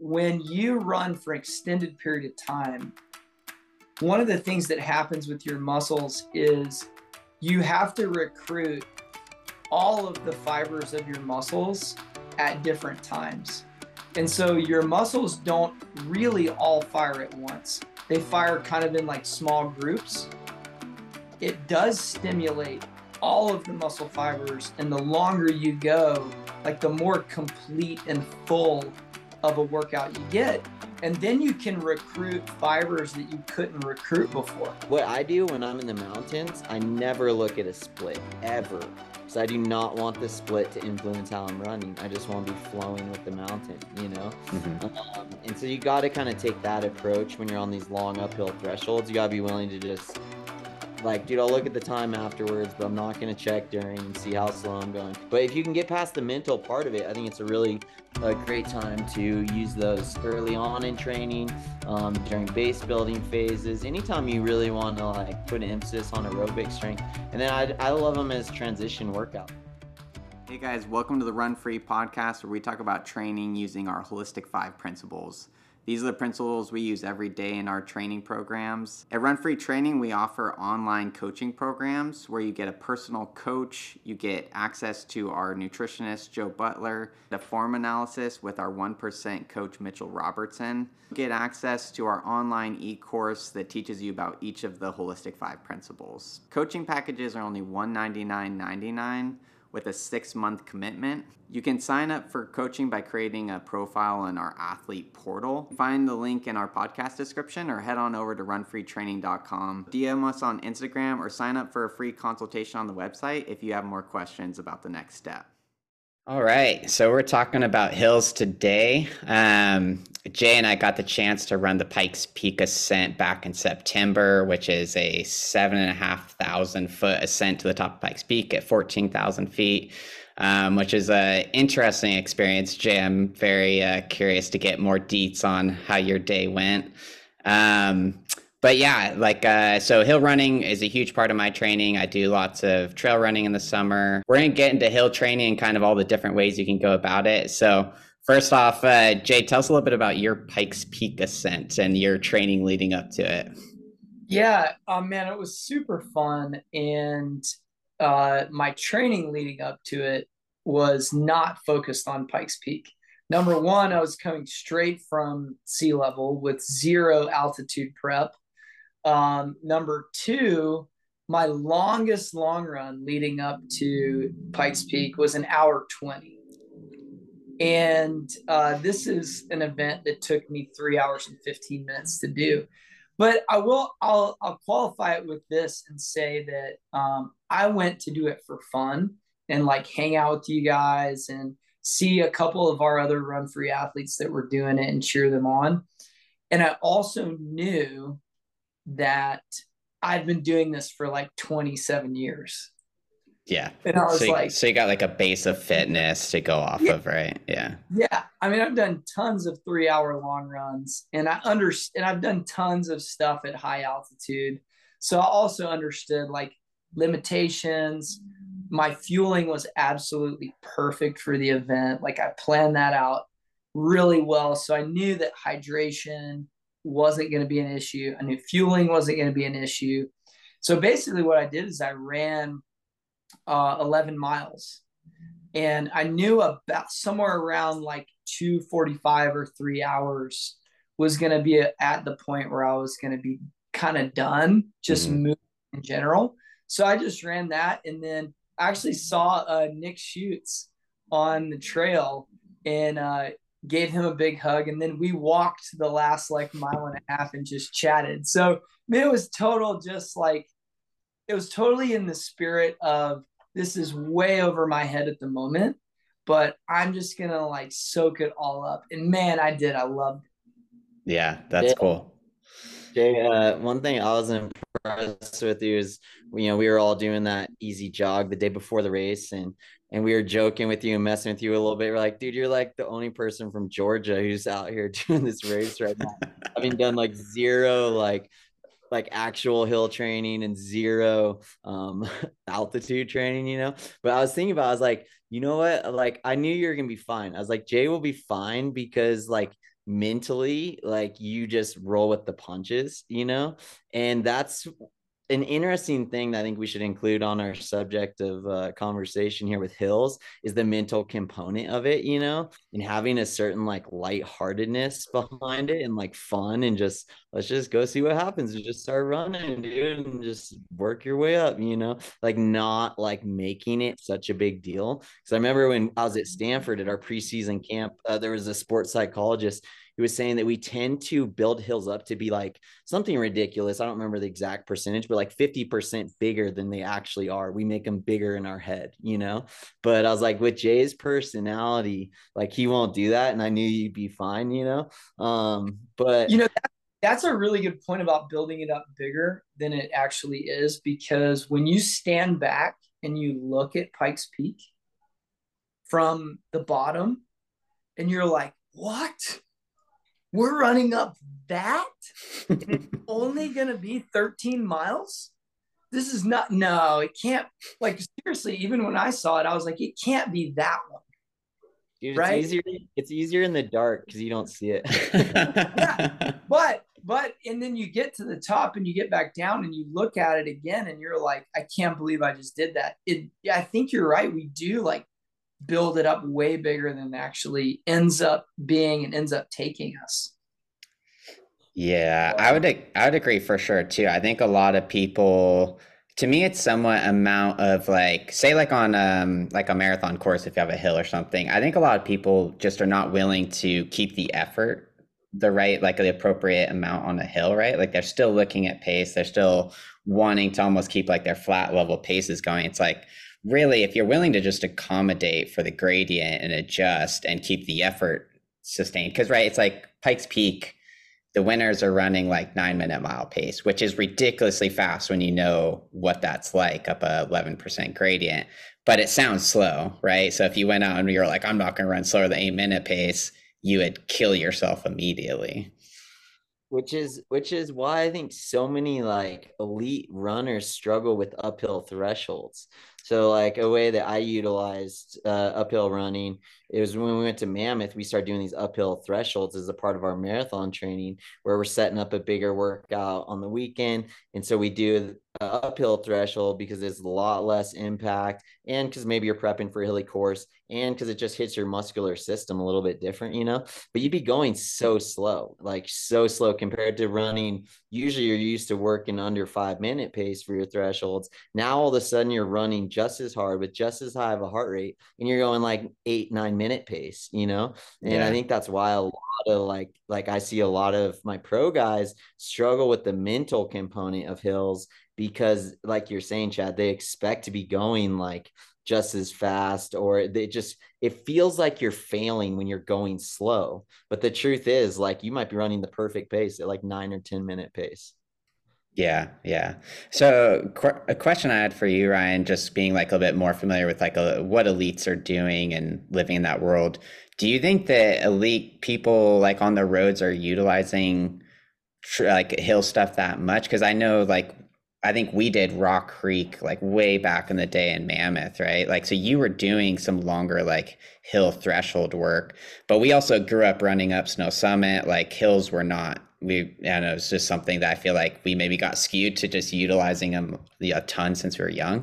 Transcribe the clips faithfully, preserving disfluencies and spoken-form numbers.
when you run for an extended period of time, one of the things that happens with your muscles is you have to recruit all of the fibers of your muscles at different times. And so your muscles don't really all fire at once. They fire kind of in like small groups. It does stimulate all of the muscle fibers, and the longer you go, like the more complete and full of a workout you get. And then you can recruit fibers that you couldn't recruit before. What I do when I'm in the mountains, I never look at a split, ever. Because I do not want the split to influence how I'm running. I just want to be flowing with the mountain, you know? Mm-hmm. Um, and so you got to kind of take that approach when you're on these long uphill thresholds. You got to be willing to just, like, dude, I'll look at the time afterwards, but I'm not going to check during and see how slow I'm going. But if you can get past the mental part of it, I think it's a really a great time to use those early on in training, um, during base building phases, anytime you really want to like put an emphasis on aerobic strength. And then I, I love them as transition workout. Hey guys, welcome to the Run Free podcast, where we talk about training using our Holistic Five principles. These are the principles we use every day in our training programs. At Run Free Training, we offer online coaching programs where you get a personal coach, you get access to our nutritionist, Joe Butler, the form analysis with our one percent coach, Mitchell Robertson. You get access to our online e-course that teaches you about each of the Holistic Five principles. Coaching packages are only one hundred ninety-nine dollars and ninety-nine cents with a six-month commitment. You can sign up for coaching by creating a profile in our athlete portal. Find the link in our podcast description or head on over to run free training dot com. D M us on Instagram or sign up for a free consultation on the website if you have more questions about the next step. All right, so we're talking about hills today. Um, Jay and I got the chance to run the Pikes Peak ascent back in September, which is a seven and a half thousand foot ascent to the top of Pikes Peak at fourteen thousand feet, um, which is an interesting experience. Jay, I'm very uh, curious to get more deets on how your day went. Um, But yeah, like, uh, so hill running is a huge part of my training. I do lots of trail running in the summer. We're going to get into hill training and kind of all the different ways you can go about it. So first off, uh, Jay, tell us a little bit about your Pikes Peak ascent and your training leading up to it. Yeah, um, man, it was super fun. And uh, my training leading up to it was not focused on Pikes Peak. Number one, I was coming straight from sea level with zero altitude prep. Um, number two, my longest long run leading up to Pikes Peak was an hour twenty. And uh, this is an event that took me three hours and fifteen minutes to do. But I will, I'll, I'll qualify it with this and say that um, I went to do it for fun and like hang out with you guys and see a couple of our other Run Free athletes that were doing it and cheer them on. And I also knew that I've been doing this for like twenty-seven years. Yeah. And I was so you, like, so you got like a base of fitness to go off yeah, of, right? Yeah. Yeah. I mean, I've done tons of three hour long runs and I understand, and I've done tons of stuff at high altitude. So I also understood like limitations. My fueling was absolutely perfect for the event. Like I planned that out really well. So I knew that hydration wasn't going to be an issue. I knew fueling wasn't going to be an issue. So basically what I did is I ran uh, eleven miles, and I knew about somewhere around like two forty-five or three hours was going to be at the point where I was going to be kind of done just mm-hmm. moving in general. So I just ran that, and then I actually saw uh, Nick Schutz on the trail and uh, gave him a big hug. And then we walked the last like mile and a half and just chatted. So I mean, it was total, just like, it was totally in the spirit of this is way over my head at the moment, but I'm just going to like soak it all up. And man, I did. I loved it. Yeah, that's yeah. cool. Jay, uh, one thing I was impressed with you is, you know, we were all doing that easy jog the day before the race, and and we were joking with you and messing with you a little bit. We're like, dude, you're like the only person from Georgia who's out here doing this race right now, having done like zero like like actual hill training and zero um altitude training, you know. But I was thinking about, I was like, you know what, like I knew you were gonna be fine. I was like, Jay will be fine because like mentally, like you just roll with the punches, you know? And that's an interesting thing that I think we should include on our subject of uh, conversation here with hills is the mental component of it, you know, and having a certain like lightheartedness behind it and like fun and just let's just go see what happens and just start running, dude, and just work your way up, you know, like not like making it such a big deal. Because I remember when I was at Stanford at our preseason camp, uh, there was a sports psychologist who was saying that we tend to build hills up to be like something ridiculous. I don't remember the exact percentage, but like fifty percent bigger than they actually are. We make them bigger in our head, you know? But I was like, with Jay's personality, like he won't do that. And I knew you'd be fine, you know? Um, but you know, that, that's a really good point about building it up bigger than it actually is, because when you stand back and you look at Pikes Peak from the bottom and you're like, what? We're running up that? And it's only going to be thirteen miles? This is not, no, it can't. Like, seriously, even when I saw it, I was like, it can't be that one. Dude, right? It's easier, it's easier in the dark because you don't see it. Yeah, but, but, and then you get to the top and you get back down and you look at it again and you're like, I can't believe I just did that. It, I think you're right. We do like build it up way bigger than it actually ends up being and ends up taking us. Yeah, I would I would agree for sure too. I think a lot of people, to me, it's somewhat amount of like, say like on um like a marathon course, if you have a hill or something, I think a lot of people just are not willing to keep the effort, the right, like the appropriate amount on a hill, right? Like they're still looking at pace. They're still wanting to almost keep like their flat level paces going. It's like, really, if you're willing to just accommodate for the gradient and adjust and keep the effort sustained, because right, it's like Pikes Peak, the winners are running like nine minute mile pace, which is ridiculously fast when you know what that's like up a eleven percent gradient, but it sounds slow, right? So if you went out and you're like, I'm not going to run slower than eight minute pace, you would kill yourself immediately. Which is which is why I think so many like elite runners struggle with uphill thresholds. So like a way that I utilized uh, uphill running, it was when we went to Mammoth, we started doing these uphill thresholds as a part of our marathon training, where we're setting up a bigger workout on the weekend. And so we do an uphill threshold because there's a lot less impact, and because maybe you're prepping for a hilly course, and because it just hits your muscular system a little bit different, you know, but you'd be going so slow, like so slow compared to running. Usually you're used to working under five minute pace for your thresholds. Now all of a sudden you're running just as hard with just as high of a heart rate, and you're going like eight, nine minute pace, you know? And yeah. I think that's why a lot of like, like I see a lot of my pro guys struggle with the mental component of hills, because like you're saying, Chad, they expect to be going like just as fast, or they just, it feels like you're failing when you're going slow. But the truth is, like, you might be running the perfect pace at like nine or ten minute pace. Yeah. Yeah. So qu- a question I had for you, Ryan, just being like a little bit more familiar with like a, what elites are doing and living in that world. Do you think that elite people like on the roads are utilizing tr- like hill stuff that much? Cause I know like, I think we did Rock Creek like way back in the day in Mammoth, right? Like, so you were doing some longer like hill threshold work, but we also grew up running up Snow Summit. Like hills were not, we, I know it's just something that I feel like we maybe got skewed to just utilizing them a ton since we were young.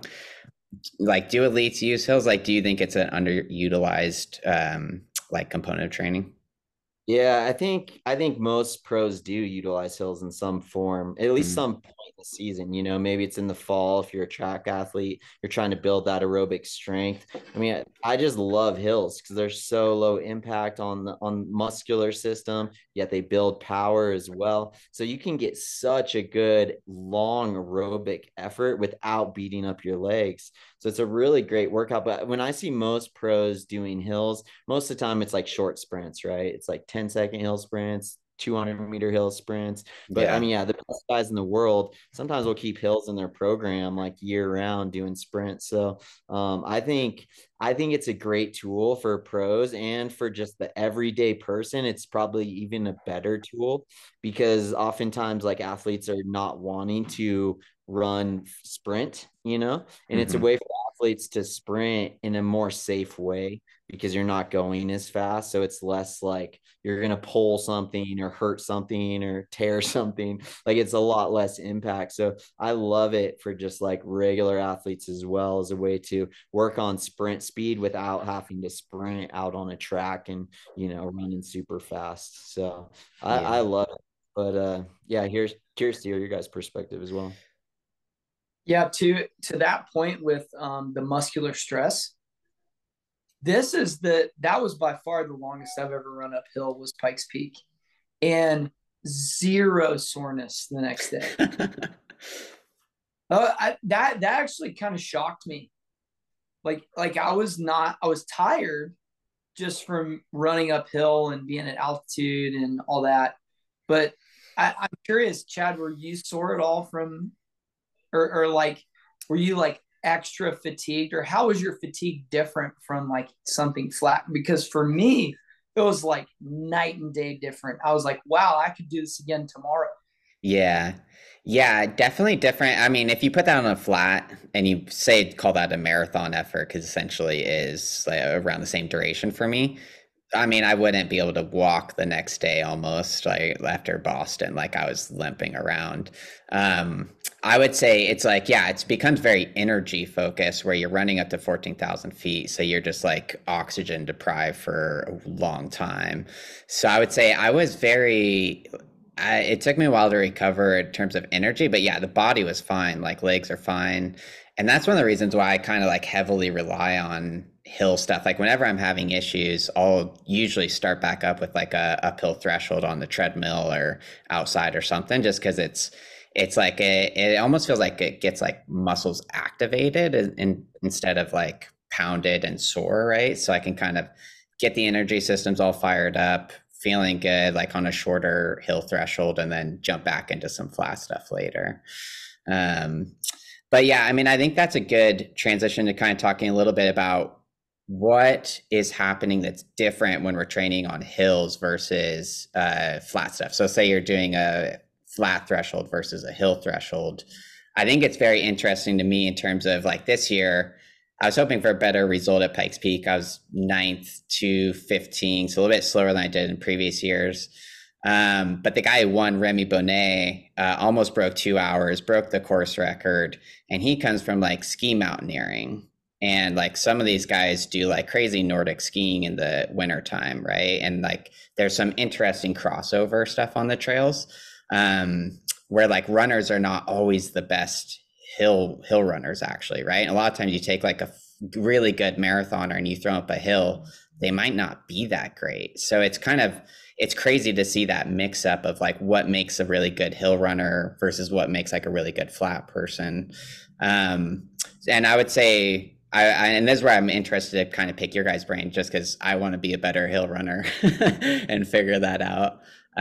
Like, do elites use hills? Like, do you think it's an underutilized um, like component of training? Yeah, I think I think most pros do utilize hills in some form, at least mm-hmm. some point in the season. You know, maybe it's in the fall if you're a track athlete, you're trying to build that aerobic strength. I mean, I, I just love hills because they're so low impact on the on muscular system, yet they build power as well. So you can get such a good long aerobic effort without beating up your legs. So it's a really great workout. But when I see most pros doing hills, most of the time it's like short sprints, right? It's like ten second hill sprints, two hundred meter hill sprints. But yeah. I mean, yeah, the best guys in the world sometimes will keep hills in their program like year round doing sprints. So um, I think I think it's a great tool for pros, and for just the everyday person, it's probably even a better tool, because oftentimes like athletes are not wanting to run sprint, you know, and mm-hmm. it's a way for athletes to sprint in a more safe way because you're not going as fast. So it's less like you're going to pull something or hurt something or tear something. Like it's a lot less impact. So I love it for just like regular athletes as well, as a way to work on sprint speed without having to sprint out on a track and, you know, running super fast. So I, Yeah. I love it. But uh, yeah, here's curious to hear your guys' perspective as well. Yeah, to to that point with um, the muscular stress, this is the that was by far the longest I've ever run uphill was Pikes Peak, and zero soreness the next day. uh, I, that that actually kind of shocked me. Like like I was not I was tired just from running uphill and being at altitude and all that, but I, I'm curious, Chad, were you sore at all from, or or like, were you like extra fatigued, or how was your fatigue different from like something flat? Because for me, it was like night and day different. I was like, wow, I could do this again tomorrow. Yeah. Yeah, definitely different. I mean, if you put that on a flat and you say call that a marathon effort, because essentially is like around the same duration for me. I mean, I wouldn't be able to walk the next day almost like after Boston, like I was limping around. Um, I would say it's like, yeah, it's becomes very energy focused where you're running up to fourteen thousand feet. So you're just like oxygen deprived for a long time. So I would say I was very, I, it took me a while to recover in terms of energy, but yeah, the body was fine. Like legs are fine. And that's one of the reasons why I kind of like heavily rely on hill stuff. Like whenever I'm having issues, I'll usually start back up with like a uphill threshold on the treadmill or outside or something, just because it's it's like a, it almost feels like it gets like muscles activated in, in, instead of like pounded and sore, right? So I can kind of get the energy systems all fired up, feeling good, like on a shorter hill threshold, and then jump back into some flat stuff later. Um, but yeah, I mean, I think that's a good transition to kind of talking a little bit about what is happening that's different when we're training on hills versus uh, flat stuff. So say you're doing a flat threshold versus a hill threshold. I think it's very interesting to me in terms of like this year, I was hoping for a better result at Pikes Peak. I was ninth to fifteen, so a little bit slower than I did in previous years. Um, but the guy who won, Remy Bonnet, uh, almost broke two hours, broke the course record, and he comes from like ski mountaineering. And like some of these guys do like crazy Nordic skiing in the wintertime, right? And like there's some interesting crossover stuff on the trails um, where like runners are not always the best hill hill runners actually, right? And a lot of times you take like a really good marathoner and you throw up a hill, they might not be that great. So it's kind of, it's crazy to see that mix up of like what makes a really good hill runner versus what makes like a really good flat person. Um, and I would say, I, I, and this is where I'm interested to kind of pick your guys' brain, just because I want to be a better hill runner and figure that out.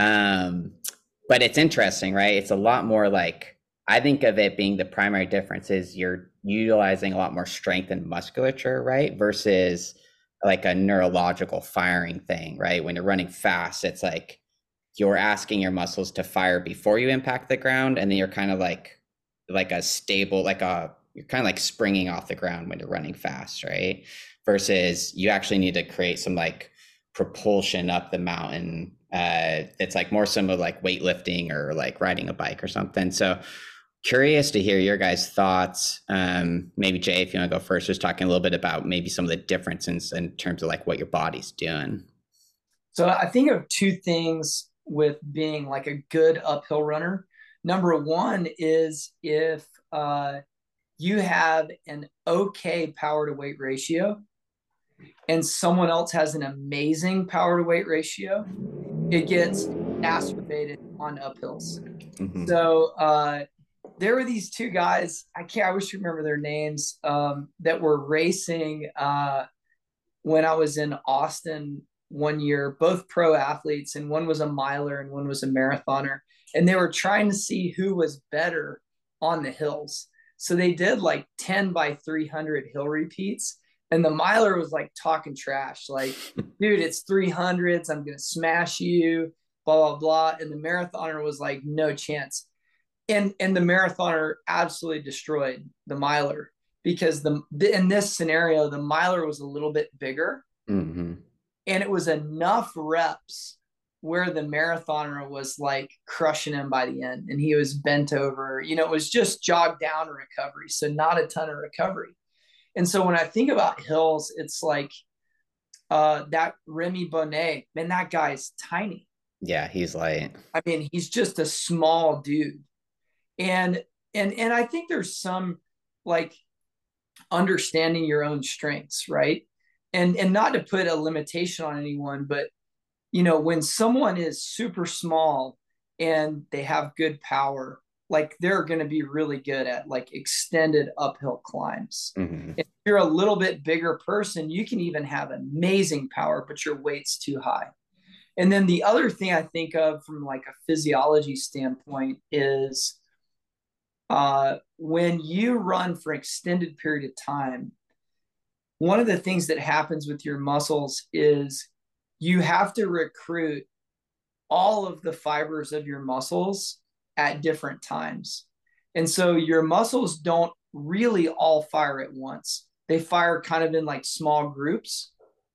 Um, but it's interesting, right? It's a lot more like, I think of it being the primary difference is you're utilizing a lot more strength and musculature, right? Versus like a neurological firing thing, right? When you're running fast, it's like you're asking your muscles to fire before you impact the ground. And then you're kind of like, like a stable, like a, you're kind of like springing off the ground when you're running fast, right? Versus you actually need to create some like propulsion up the mountain. Uh, it's like more similar like weightlifting or like riding a bike or something. So curious to hear your guys' thoughts. Um, maybe Jay, if you want to go first, just talking a little bit about maybe some of the differences in terms of like what your body's doing. So I think of two things with being like a good uphill runner. Number one is if uh, you have an okay power to weight ratio and someone else has an amazing power to weight ratio, it gets exacerbated on uphills. Mm-hmm. So uh, there were these two guys, I can't, I wish you remember their names, um, that were racing uh, when I was in Austin one year, both pro athletes, and one was a miler and one was a marathoner. And they were trying to see who was better on the hills. So they did like ten by three hundred hill repeats. And the miler was like talking trash, like, dude, it's three hundreds. I'm going to smash you, blah, blah, blah. And the marathoner was like, no chance. And, and the marathoner absolutely destroyed the miler because the, the in this scenario, the miler was a little bit bigger Mm-hmm. And it was enough reps where the marathoner was like crushing him by the end, and he was bent over. You know, it was just jog down recovery, so not a ton of recovery. And so when I think about hills, it's like uh, that Remy Bonnet, man, that guy's tiny. Yeah, he's light. I mean, he's just a small dude. And and and I think there's some like understanding your own strengths, right? And and not to put a limitation on anyone, but you know, when someone is super small and they have good power, like they're going to be really good at like extended uphill climbs. Mm-hmm. If you're a little bit bigger person, you can even have amazing power, but your weight's too high. And then the other thing I think of from like a physiology standpoint is uh, when you run for extended period of time, one of the things that happens with your muscles is you have to recruit all of the fibers of your muscles at different times. And so your muscles don't really all fire at once. They fire kind of in like small groups.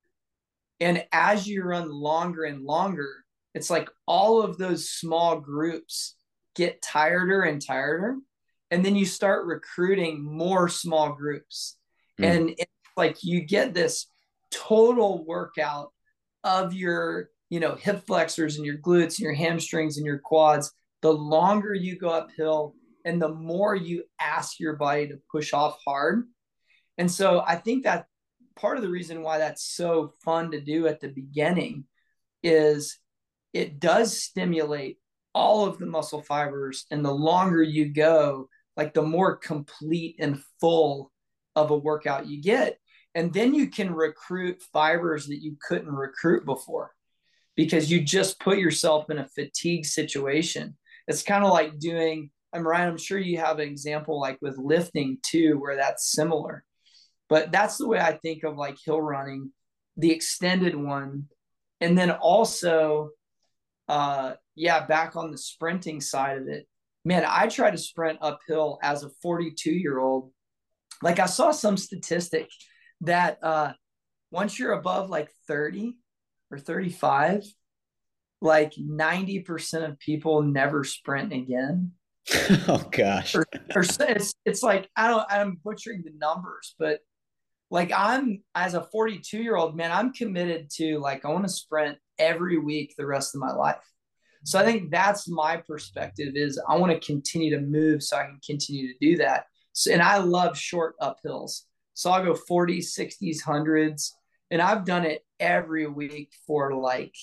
And as you run longer and longer, it's like all of those small groups get tireder and tireder. And then you start recruiting more small groups. Mm. And it's like you get this total workout of your, you know, hip flexors and your glutes and your hamstrings and your quads, the longer you go uphill and the more you ask your body to push off hard. And so I think that part of the reason why that's so fun to do at the beginning is it does stimulate all of the muscle fibers. And the longer you go, like the more complete and full of a workout you get. And then you can recruit fibers that you couldn't recruit before because you just put yourself in a fatigue situation. It's kind of like doing, I'm Ryan, I'm sure you have an example like with lifting too, where that's similar. But that's the way I think of like hill running, the extended one. And then also, uh, yeah, back on the sprinting side of it, man, I try to sprint uphill as a forty-two year old. Like I saw some statistic that uh, once you're above like thirty or thirty-five, like ninety percent of people never sprint again. Oh gosh. Or, or it's, it's like, I don't, I'm butchering the numbers, but like I'm, as a forty-two year old, man, I'm committed to like, I want to sprint every week the rest of my life. So I think that's my perspective is I want to continue to move so I can continue to do that. So, and I love short uphills. So I'll go forties, sixties, hundreds. And I've done it every week for like,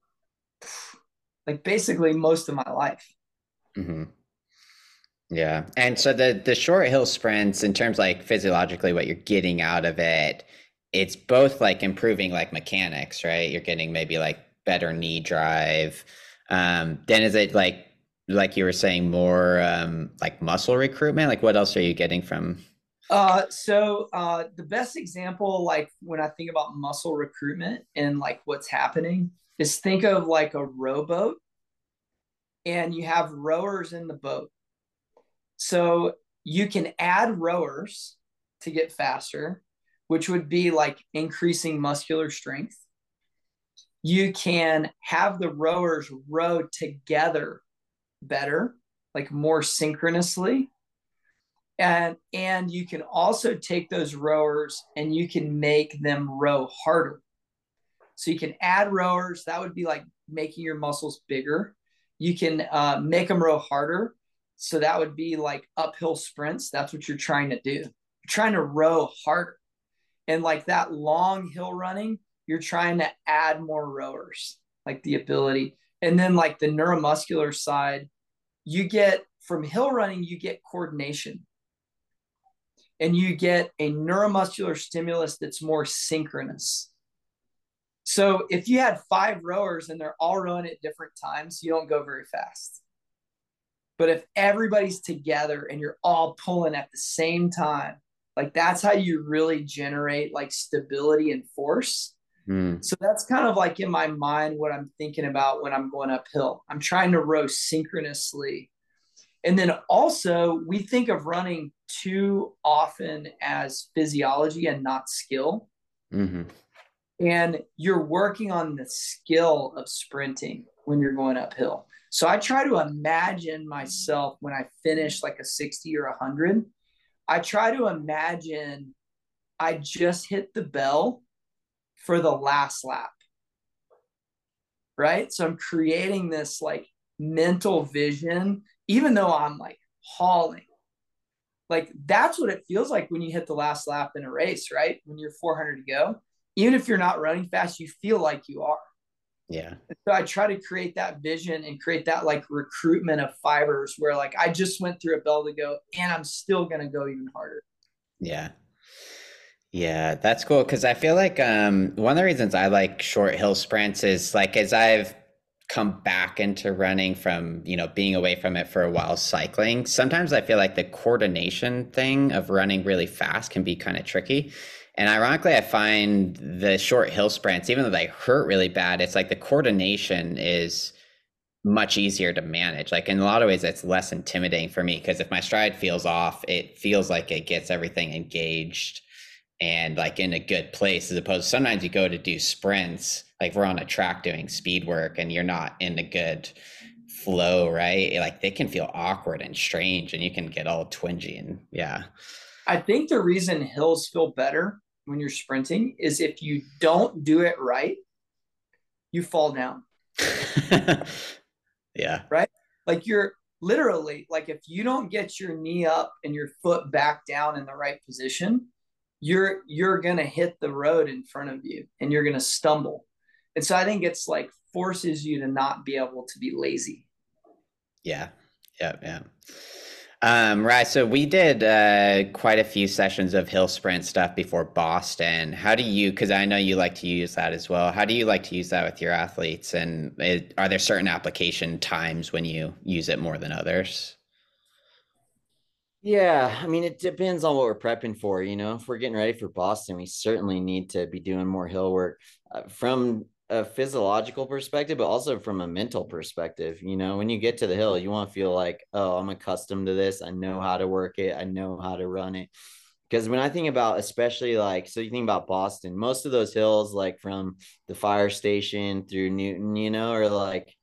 like basically most of my life. Mm-hmm. Yeah. And so the, the short hill sprints, in terms like physiologically what you're getting out of it, it's both like improving like mechanics, right? You're getting maybe like better knee drive. Um, then is it like, like you were saying, more um, like muscle recruitment? Like what else are you getting from? Uh, so uh, the best example, like when I think about muscle recruitment and like what's happening is think of like a rowboat and you have rowers in the boat. So you can add rowers to get faster, which would be like increasing muscular strength. You can have the rowers row together better, like more synchronously. And, and you can also take those rowers and you can make them row harder. So you can add rowers. That would be like making your muscles bigger. You can uh, make them row harder. So that would be like uphill sprints. That's what you're trying to do. You're trying to row harder. And like that long hill running, you're trying to add more rowers, like the ability. And then like the neuromuscular side, you get from hill running, you get coordination. And you get a neuromuscular stimulus that's more synchronous. So if you had five rowers and they're all rowing at different times, you don't go very fast. But if everybody's together and you're all pulling at the same time, like that's how you really generate like stability and force. Mm. So that's kind of like in my mind what I'm thinking about when I'm going uphill. I'm trying to row synchronously. And then also we think of running too often as physiology and not skill. Mm-hmm. and you're working on the skill of sprinting when you're going uphill. So I try to imagine myself when I finish like a sixty or a hundred. I try to imagine I just hit the bell for the last lap, right? So I'm creating this like mental vision, even though I'm like hauling. Like that's what it feels like when you hit the last lap in a race, right? When you're four hundred to go, even if you're not running fast, you feel like you are. Yeah. So I try to create that vision and create that like recruitment of fibers where like I just went through a bell to go and I'm still going to go even harder. Yeah. Yeah, that's cool. Cause I feel like um, one of the reasons I like short hill sprints is like as I've come back into running from, you know, being away from it for a while cycling, sometimes I feel like the coordination thing of running really fast can be kind of tricky. And ironically, I find the short hill sprints, even though they hurt really bad, it's like the coordination is much easier to manage. Like in a lot of ways, it's less intimidating for me because if my stride feels off, it feels like it gets everything engaged and like in a good place, as opposed to sometimes you go to do sprints, like we're on a track doing speed work and you're not in a good flow, right? Like they can feel awkward and strange and you can get all twingy and yeah. I think the reason hills feel better when you're sprinting is if you don't do it right, you fall down. Yeah. Right? Like you're literally like if you don't get your knee up and your foot back down in the right position, you're you're going to hit the road in front of you and you're going to stumble. And so I think it's like forces you to not be able to be lazy. Yeah. Yeah, yeah. Um, right. So we did uh, quite a few sessions of hill sprint stuff before Boston. How do you, because I know you like to use that as well. How do you like to use that with your athletes? And it, are there certain application times when you use it more than others? Yeah, I mean, it depends on what we're prepping for. You know, if we're getting ready for Boston, we certainly need to be doing more hill work uh, from a physiological perspective, but also from a mental perspective. You know, when you get to the hill, you want to feel like, oh, I'm accustomed to this. I know how to work it. I know how to run it. Because when I think about, especially like, so you think about Boston, most of those hills, like from the fire station through Newton, you know, are like,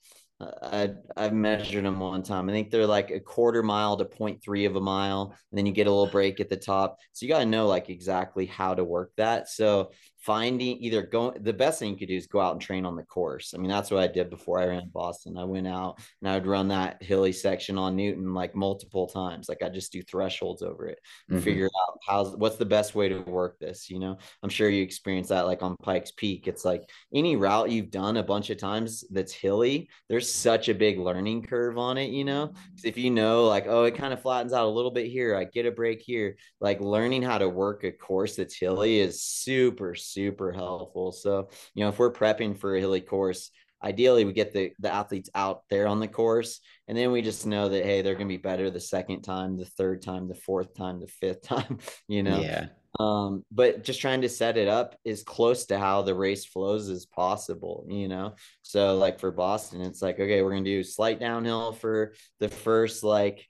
I, I've measured them one time. I think they're like a quarter mile to zero point three of a mile. And then you get a little break at the top. So you got to know like exactly how to work that. So finding either going, the best thing you could do is go out and train on the course. I mean, that's what I did before I ran Boston. I went out and I would run that hilly section on Newton like multiple times. Like I just do thresholds over it and mm-hmm. figure out how's, what's the best way to work this. You know, I'm sure you experience that like on Pikes Peak. It's like any route you've done a bunch of times that's hilly, there's such a big learning curve on it, you know. If you know like, oh, it kind of flattens out a little bit here, I get a break here, like learning how to work a course that's hilly is super super helpful. So you know, if we're prepping for a hilly course, ideally we get the the athletes out there on the course, and then we just know that hey, they're going to be better the second time, the third time, the fourth time, the fifth time, you know. Yeah. Um, but just trying to set it up as close to how the race flows as possible, you know? So like for Boston, it's like, okay, we're going to do slight downhill for the first like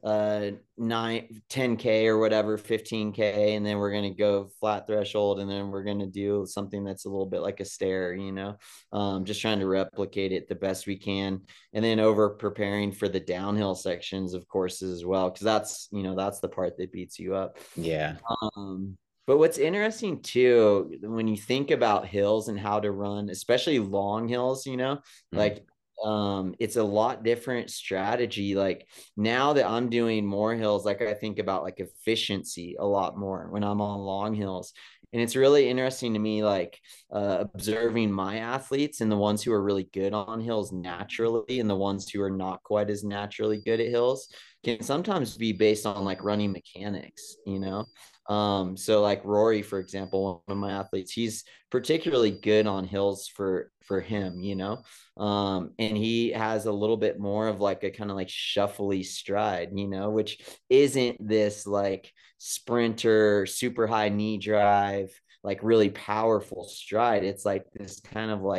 uh nine, ten K or whatever, fifteen K. And then we're going to go flat threshold. And then we're going to do something that's a little bit like a stair, you know, um, just trying to replicate it the best we can. And then over preparing for the downhill sections of courses as well. Cause that's, you know, that's the part that beats you up. Yeah. Um, but what's interesting too, when you think about hills and how to run, especially long hills, you know, mm-hmm. like um it's a lot different strategy. Like now that I'm doing more hills, like I think about like efficiency a lot more when I'm on long hills. And it's really interesting to me, like uh, observing my athletes and the ones who are really good on hills naturally and the ones who are not quite as naturally good at hills can sometimes be based on like running mechanics, you know. Um, so like Rory, for example, one of my athletes, he's particularly good on hills for, for him, you know, um, and he has a little bit more of like a kind of like shuffly stride, you know, which isn't this like sprinter, super high knee drive, like really powerful stride. It's like this kind of like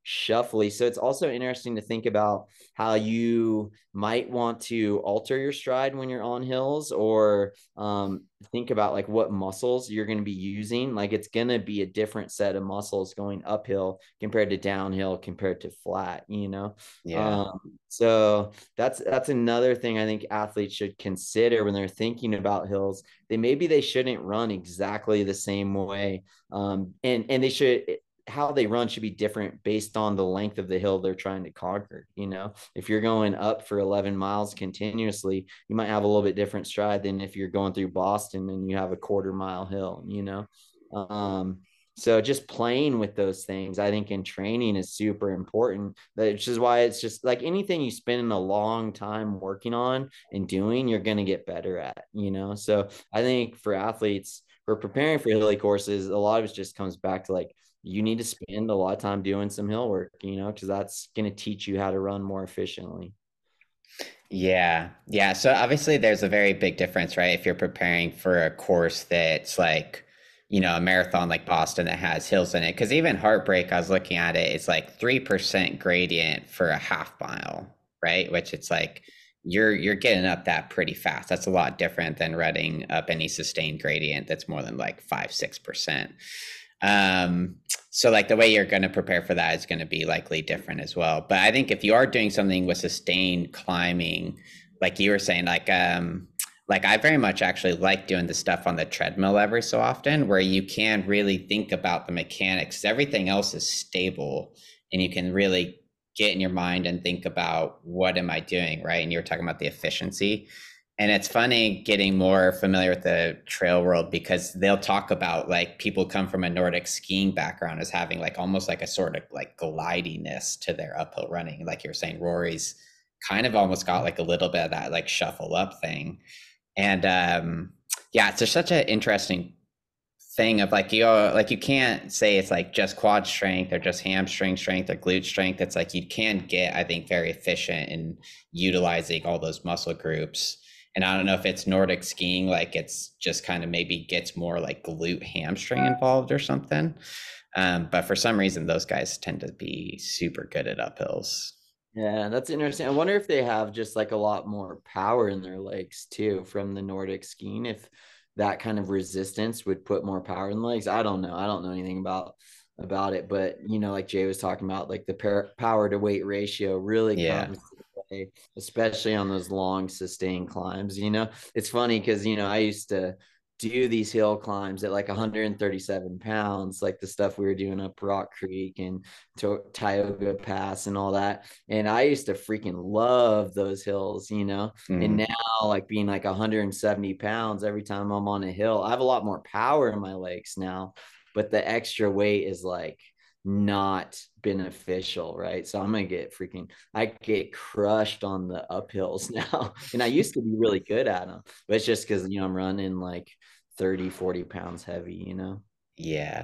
shuffly. So it's also interesting to think about how you might want to alter your stride when you're on hills, or um, think about like what muscles you're going to be using. Like it's going to be a different set of muscles going uphill compared to downhill compared to flat, you know? Yeah. Um, so that's, that's another thing I think athletes should consider when they're thinking about hills. They maybe they shouldn't run exactly the same way. Um, and, and they should, how they run should be different based on the length of the hill they're trying to conquer. You know, if you're going up for eleven miles continuously, you might have a little bit different stride than if you're going through Boston and you have a quarter mile hill, you know? Um, so just playing with those things, I think in training is super important, which is why it's just like anything you spend a long time working on and doing, you're going to get better at, you know? So I think for athletes, for preparing for hilly courses, a lot of it just comes back to like, you need to spend a lot of time doing some hill work, you know, because that's going to teach you how to run more efficiently. Yeah. Yeah. So obviously there's a very big difference, right? If you're preparing for a course that's like, you know, a marathon like Boston that has hills in it. Cause even Heartbreak, I was looking at it, it's like three percent gradient for a half mile, right? Which it's like, you're, you're getting up that pretty fast. That's a lot different than running up any sustained gradient that's more than like five, six percent. Um, so like the way you're going to prepare for that is going to be likely different as well. But I think if you are doing something with sustained climbing, like you were saying, like, um, like I very much actually like doing the stuff on the treadmill every so often, where you can really think about the mechanics. Everything else is stable and you can really get in your mind and think about what am I doing, right? And you were talking about the efficiency. And it's funny getting more familiar with the trail world, because they'll talk about like people come from a Nordic skiing background as having like almost like a sort of like glidiness to their uphill running. Like you were saying, Rory's kind of almost got like a little bit of that like shuffle up thing. And um, yeah, it's just such an interesting thing of like, you know, like you can't say it's like just quad strength or just hamstring strength or glute strength. It's like you can get, I think, very efficient in utilizing all those muscle groups. And I don't know if it's Nordic skiing, like it's just kind of maybe gets more like glute hamstring involved or something. Um, but for some reason, those guys tend to be super good at uphills. Yeah, that's interesting. I wonder if they have just like a lot more power in their legs too from the Nordic skiing. If that kind of resistance would put more power in the legs. I don't know. I don't know anything about about it, but you know, like Jay was talking about, like the par- power to weight ratio really Yeah. comes to play, especially on those long sustained climbs. You know, it's funny because you know I used to do these hill climbs at like one hundred thirty-seven pounds, like the stuff we were doing up Rock Creek and to- Tioga Pass and all that. And I used to freaking love those hills, you know. Mm-hmm. And now, like being like one hundred seventy pounds every time I'm on a hill, I have a lot more power in my legs now, but the extra weight is like not beneficial, right? So I'm gonna get freaking I get crushed on the uphills now. And I used to be really good at them, but it's just because you know I'm running like thirty, forty pounds heavy, you know. Yeah.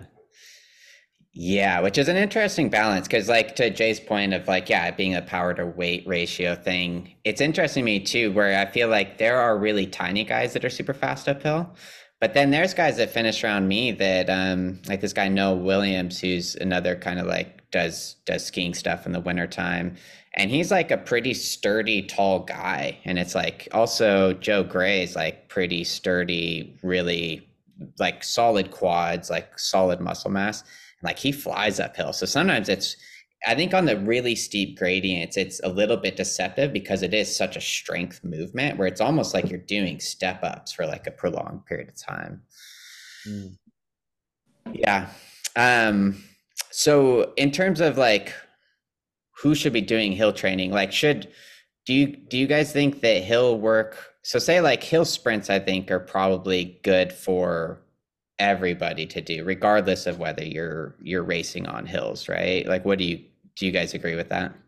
Yeah, which is an interesting balance, because like to Jay's point of like, yeah, being a power to weight ratio thing, it's interesting to me too, where I feel like there are really tiny guys that are super fast uphill. But then there's guys that finish around me that, um, like this guy, Noah Williams, who's another kind of like does does skiing stuff in the wintertime. And he's like a pretty sturdy, tall guy. And it's like also Joe Gray is like pretty sturdy, really like solid quads, like solid muscle mass. And like he flies uphill. So sometimes it's, I think on the really steep gradients, it's a little bit deceptive because it is such a strength movement where it's almost like you're doing step ups for like a prolonged period of time. Mm. Yeah. Um, so in terms of like who should be doing hill training, like should, do you, do you guys think that hill work? So say like hill sprints, I think are probably good for everybody to do, regardless of whether you're you're racing on hills, right? Like, what do you do you guys agree with that?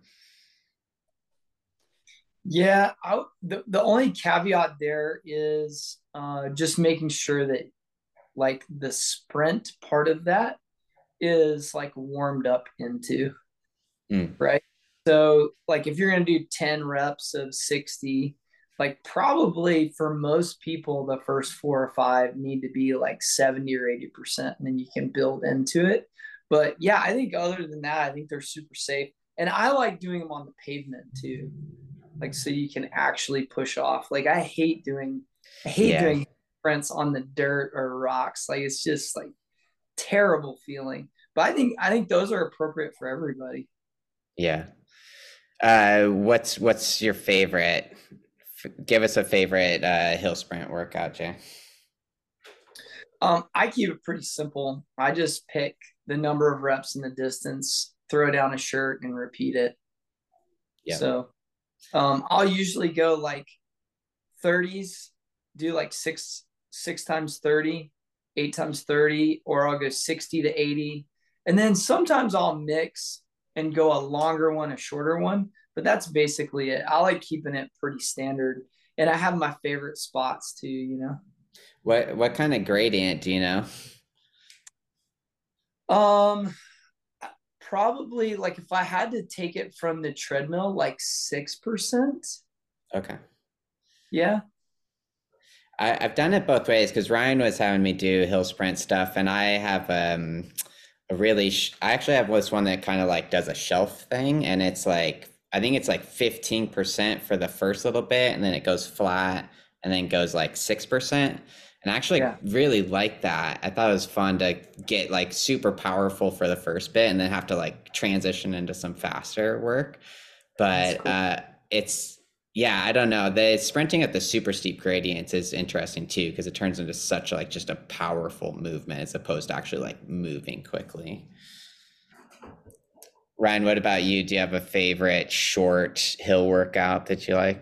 Yeah, I, the the only caveat there is uh, just making sure that like the sprint part of that is like warmed up into, mm. right? So like if you're gonna do ten reps of sixty, like probably for most people, the first four or five need to be like seventy or eighty percent, and then you can build into it. But yeah, I think other than that, I think they're super safe. And I like doing them on the pavement too. Like, so you can actually push off. Like, I hate doing, I hate Yeah. doing sprints on the dirt or rocks. Like, it's just like terrible feeling. But I think, I think those are appropriate for everybody. Yeah. Uh, what's, what's your favorite? Give us a favorite uh, hill sprint workout, Jay. Um, I keep it pretty simple. I just pick the number of reps in the distance, throw down a shirt, and repeat it. Yeah. So um, I'll usually go like thirties, do like six six times thirty, eight times thirty, or I'll go sixty to eighty. And then sometimes I'll mix and go a longer one, a shorter one. But that's basically it. I like keeping it pretty standard. And I have my favorite spots too, you know. What what kind of gradient do you know? Um, probably like if I had to take it from the treadmill, like six percent. Okay. Yeah. I, I've done it both ways because Ryan was having me do hill sprint stuff, and I have um a really sh- I actually have this one that kind of like does a shelf thing, and it's like I think it's like fifteen percent for the first little bit, and then it goes flat, and then goes like six percent. And I actually yeah. really like that. I thought it was fun to get like super powerful for the first bit and then have to like transition into some faster work. But cool. uh, it's, yeah, I don't know. The sprinting at the super steep gradients is interesting too, because it turns into such like just a powerful movement as opposed to actually like moving quickly. Ryan, what about you? Do you have a favorite short hill workout that you like?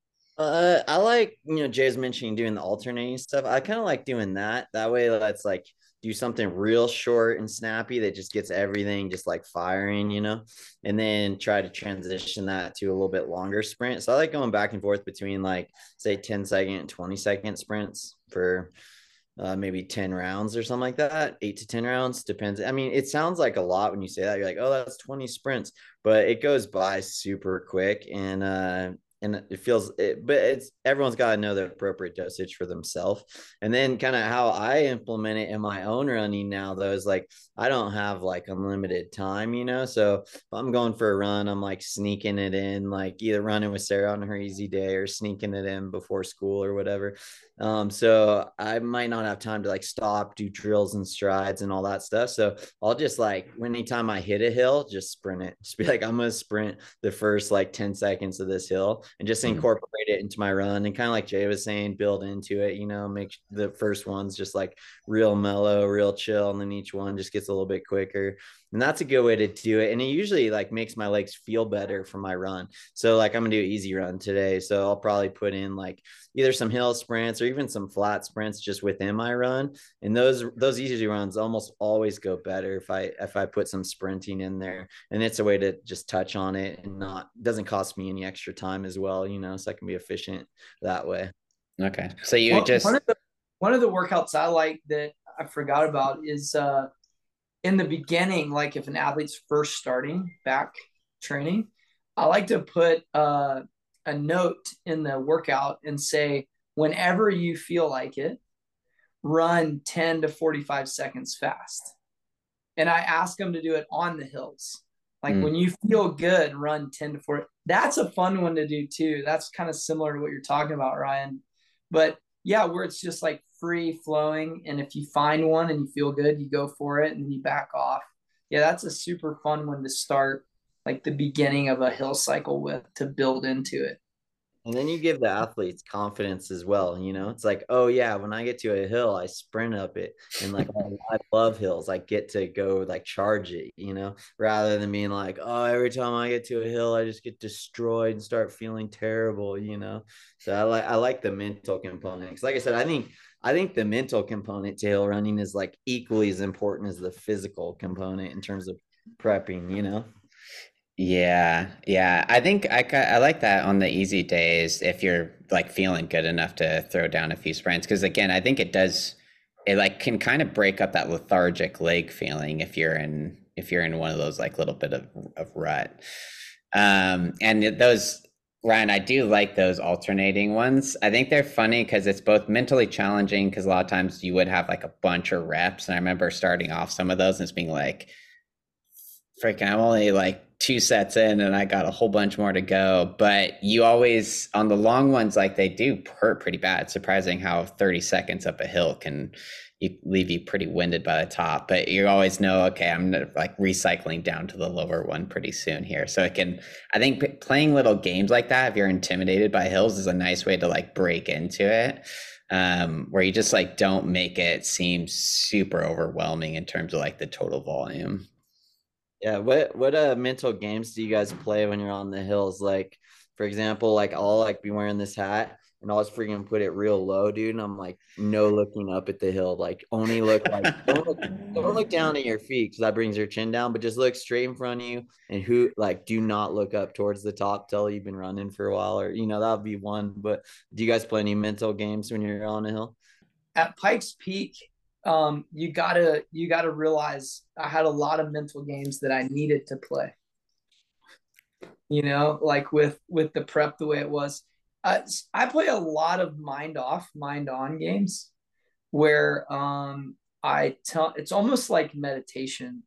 Uh, I like, you know, Jay's mentioning doing the alternating stuff. I kind of like doing that. That way, let's like do something real short and snappy that just gets everything just like firing, you know, and then try to transition that to a little bit longer sprint. So I like going back and forth between like, say, ten second, twenty second sprints for uh, maybe ten rounds or something like that. Eight to ten rounds, depends. I mean, it sounds like a lot when you say that. You're like, oh, that's twenty sprints, but it goes by super quick. And, uh, and it feels it, but it's everyone's got to know the appropriate dosage for themselves. And then kind of how I implement it in my own running now, though, is like I don't have like unlimited time, you know. So if I'm going for a run, I'm like sneaking it in, like either running with Sarah on her easy day or sneaking it in before school or whatever. Um, so I might not have time to like stop, do drills and strides and all that stuff. So I'll just like anytime I hit a hill, just sprint it. Just be like, I'm gonna sprint the first like ten seconds of this hill and just incorporate it into my run. And kind of like Jay was saying, build into it, you know, make the first ones just like real mellow, real chill, and then each one just gets a little bit quicker. And that's a good way to do it. And it usually like makes my legs feel better for my run. So like I'm gonna do an easy run today. So I'll probably put in like either some hill sprints or even some flat sprints just within my run. And those those easy runs almost always go better if I if I put some sprinting in there. And it's a way to just touch on it and not doesn't cost me any extra time as well, you know, so I can be efficient that way. Okay. So you well, just one of, the, one of the workouts I like that I forgot about is uh in the beginning, like if an athlete's first starting back training, I like to put uh, a note in the workout and say, whenever you feel like it, run ten to forty-five seconds fast. And I ask them to do it on the hills. Like mm. when you feel good, run ten to forty. That's a fun one to do too. That's kind of similar to what you're talking about, Ryan. But yeah, where it's just like free flowing. And if you find one and you feel good, you go for it and then you back off. Yeah, that's a super fun one to start like the beginning of a hill cycle with to build into it. And then you give the athletes confidence as well. You know, it's like, oh yeah, when I get to a hill, I sprint up it. And like, I love hills. I get to go like charge it, you know, rather than being like, oh, every time I get to a hill, I just get destroyed and start feeling terrible, you know? So I like, I like the mental component. Cause like I said, I think, I think the mental component to hill running is like equally as important as the physical component in terms of prepping, you know? Yeah, yeah. I think I I like that on the easy days if you're like feeling good enough to throw down a few sprints. Because again, I think it does, it like can kind of break up that lethargic leg feeling if you're in if you're in one of those like little bit of, of rut. Um, and those, Ryan, I do like those alternating ones. I think they're funny because it's both mentally challenging because a lot of times you would have like a bunch of reps. And I remember starting off some of those and it's being like, freaking, I'm only like two sets in and I got a whole bunch more to go. But you always, on the long ones, like they do hurt pretty bad. It's surprising how thirty seconds up a hill can you leave you pretty winded by the top. But you always know, okay, I'm like recycling down to the lower one pretty soon here. So it can, I think p- playing little games like that, if you're intimidated by hills, is a nice way to like break into it. Um, where you just like don't make it seem super overwhelming in terms of like the total volume. Yeah, what what uh mental games do you guys play when you're on the hills? Like, for example, like I'll like be wearing this hat and I'll just freaking put it real low, dude. And I'm like, no looking up at the hill. Like only look like don't look, don't look down at your feet because that brings your chin down, but just look straight in front of you and who like do not look up towards the top till you've been running for a while, or you know, that would be one. But do you guys play any mental games when you're on a hill? At Pikes Peak, um, you gotta you gotta realize I had a lot of mental games that I needed to play. You know, like with with the prep the way it was. Uh, I play a lot of mind off, mind on games where um, I tell it's almost like meditation,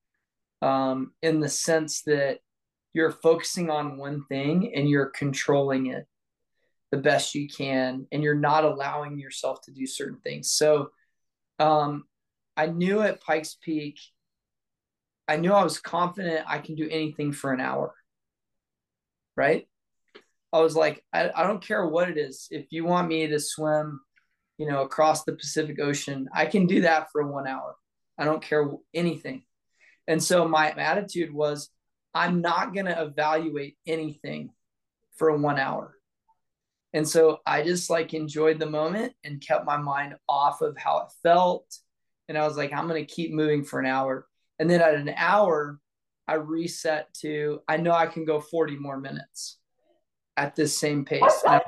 um, in the sense that you're focusing on one thing and you're controlling it the best you can, and you're not allowing yourself to do certain things. So um, I knew at Pikes Peak, I knew I was confident I can do anything for an hour, right? I was like, I, I don't care what it is. If you want me to swim, you know, across the Pacific Ocean, I can do that for one hour. I don't care anything. And so my attitude was, I'm not going to evaluate anything for one hour. And so I just like enjoyed the moment and kept my mind off of how it felt. And I was like, I'm going to keep moving for an hour. And then at an hour, I reset to, I know I can go forty more minutes at this same pace. And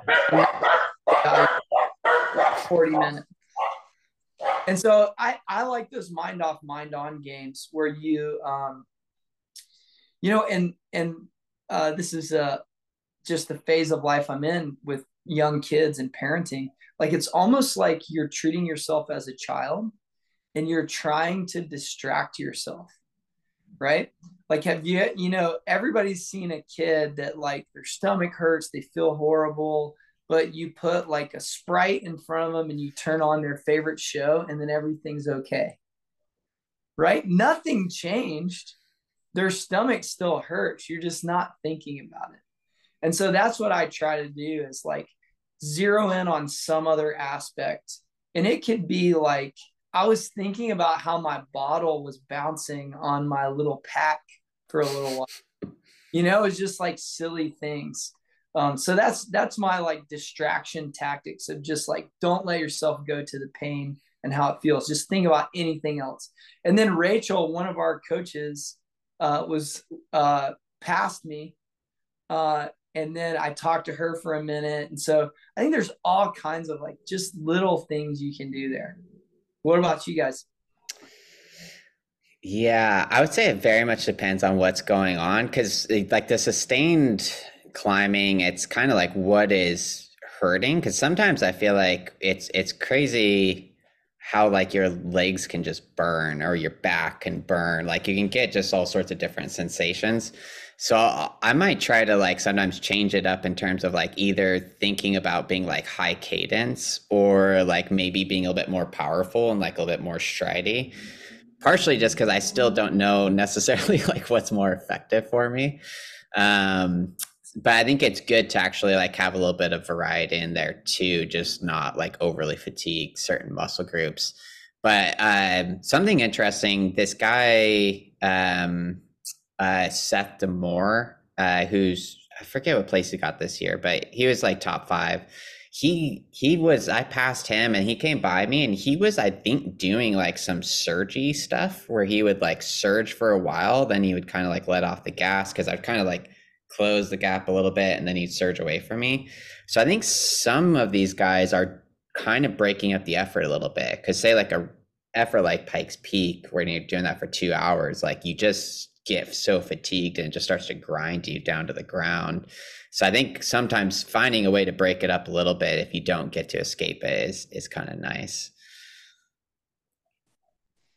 I, forty minutes. And so I, I like those mind off, mind on games where you, um, you know, and, and uh, this is uh, just the phase of life I'm in with young kids and parenting. Like, it's almost like you're treating yourself as a child and you're trying to distract yourself, right? Like, have you, you know, everybody's seen a kid that like their stomach hurts, they feel horrible, but you put like a Sprite in front of them and you turn on their favorite show and then everything's okay, right? Nothing changed. Their stomach still hurts. You're just not thinking about it. And so that's what I try to do, is like zero in on some other aspect. And it could be like, I was thinking about how my bottle was bouncing on my little pack for a little while. You know, it's just like silly things. Um, so that's that's my like distraction tactics of just like, don't let yourself go to the pain and how it feels. Just think about anything else. And then Rachel, one of our coaches, uh, was uh, past me. Uh, and then I talked to her for a minute. And so I think there's all kinds of like just little things you can do there. What about you guys? Yeah, I would say it very much depends on what's going on, because like the sustained climbing, it's kind of like what is hurting, because sometimes I feel like it's it's crazy how like your legs can just burn or your back can burn. Like you can get just all sorts of different sensations. So I might try to like sometimes change it up in terms of like either thinking about being like high cadence or like maybe being a little bit more powerful and like a little bit more stridey. Partially just because I still don't know necessarily like what's more effective for me. Um, but I think it's good to actually like have a little bit of variety in there too, just not like overly fatigue certain muscle groups. But um, something interesting, this guy, um, uh, Seth Demore, uh, who's, I forget what place he got this year, but he was like top five. He, he was, I passed him and he came by me and he was, I think, doing like some surgy stuff where he would like surge for a while. Then he would kind of like let off the gas, because I'd kind of like close the gap a little bit and then he'd surge away from me. So I think some of these guys are kind of breaking up the effort a little bit, because say like a effort like Pikes Peak, where you're doing that for two hours, like you just get so fatigued and it just starts to grind you down to the ground. So I think sometimes finding a way to break it up a little bit if you don't get to escape it is is kind of nice.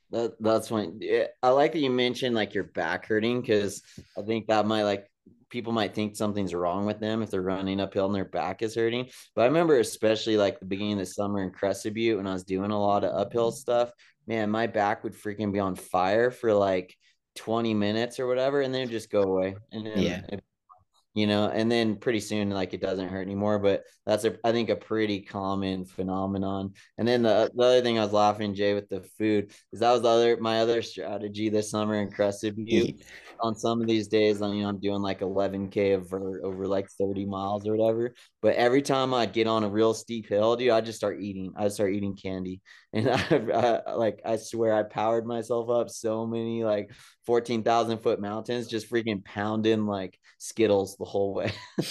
That that's fine. Yeah, I like that you mentioned like your back hurting, because I think that might like people might think something's wrong with them if they're running uphill and their back is hurting. But I remember especially like the beginning of the summer in Crested Butte when I was doing a lot of uphill stuff, man, my back would freaking be on fire for like twenty minutes or whatever, and then it'd just go away. And then Yeah. it, you know, and then pretty soon like it doesn't hurt anymore. But that's a I think a pretty common phenomenon. And then the, the other thing I was laughing, Jay, with the food is that was the other my other strategy this summer in Crested Butte. On some of these days, you know, I'm doing like eleven K over over like thirty miles or whatever. But every time I get on a real steep hill, dude, I just start eating. I start eating candy, and I, I like I swear I powered myself up so many like fourteen thousand foot mountains, just freaking pounding like Skittles the whole way.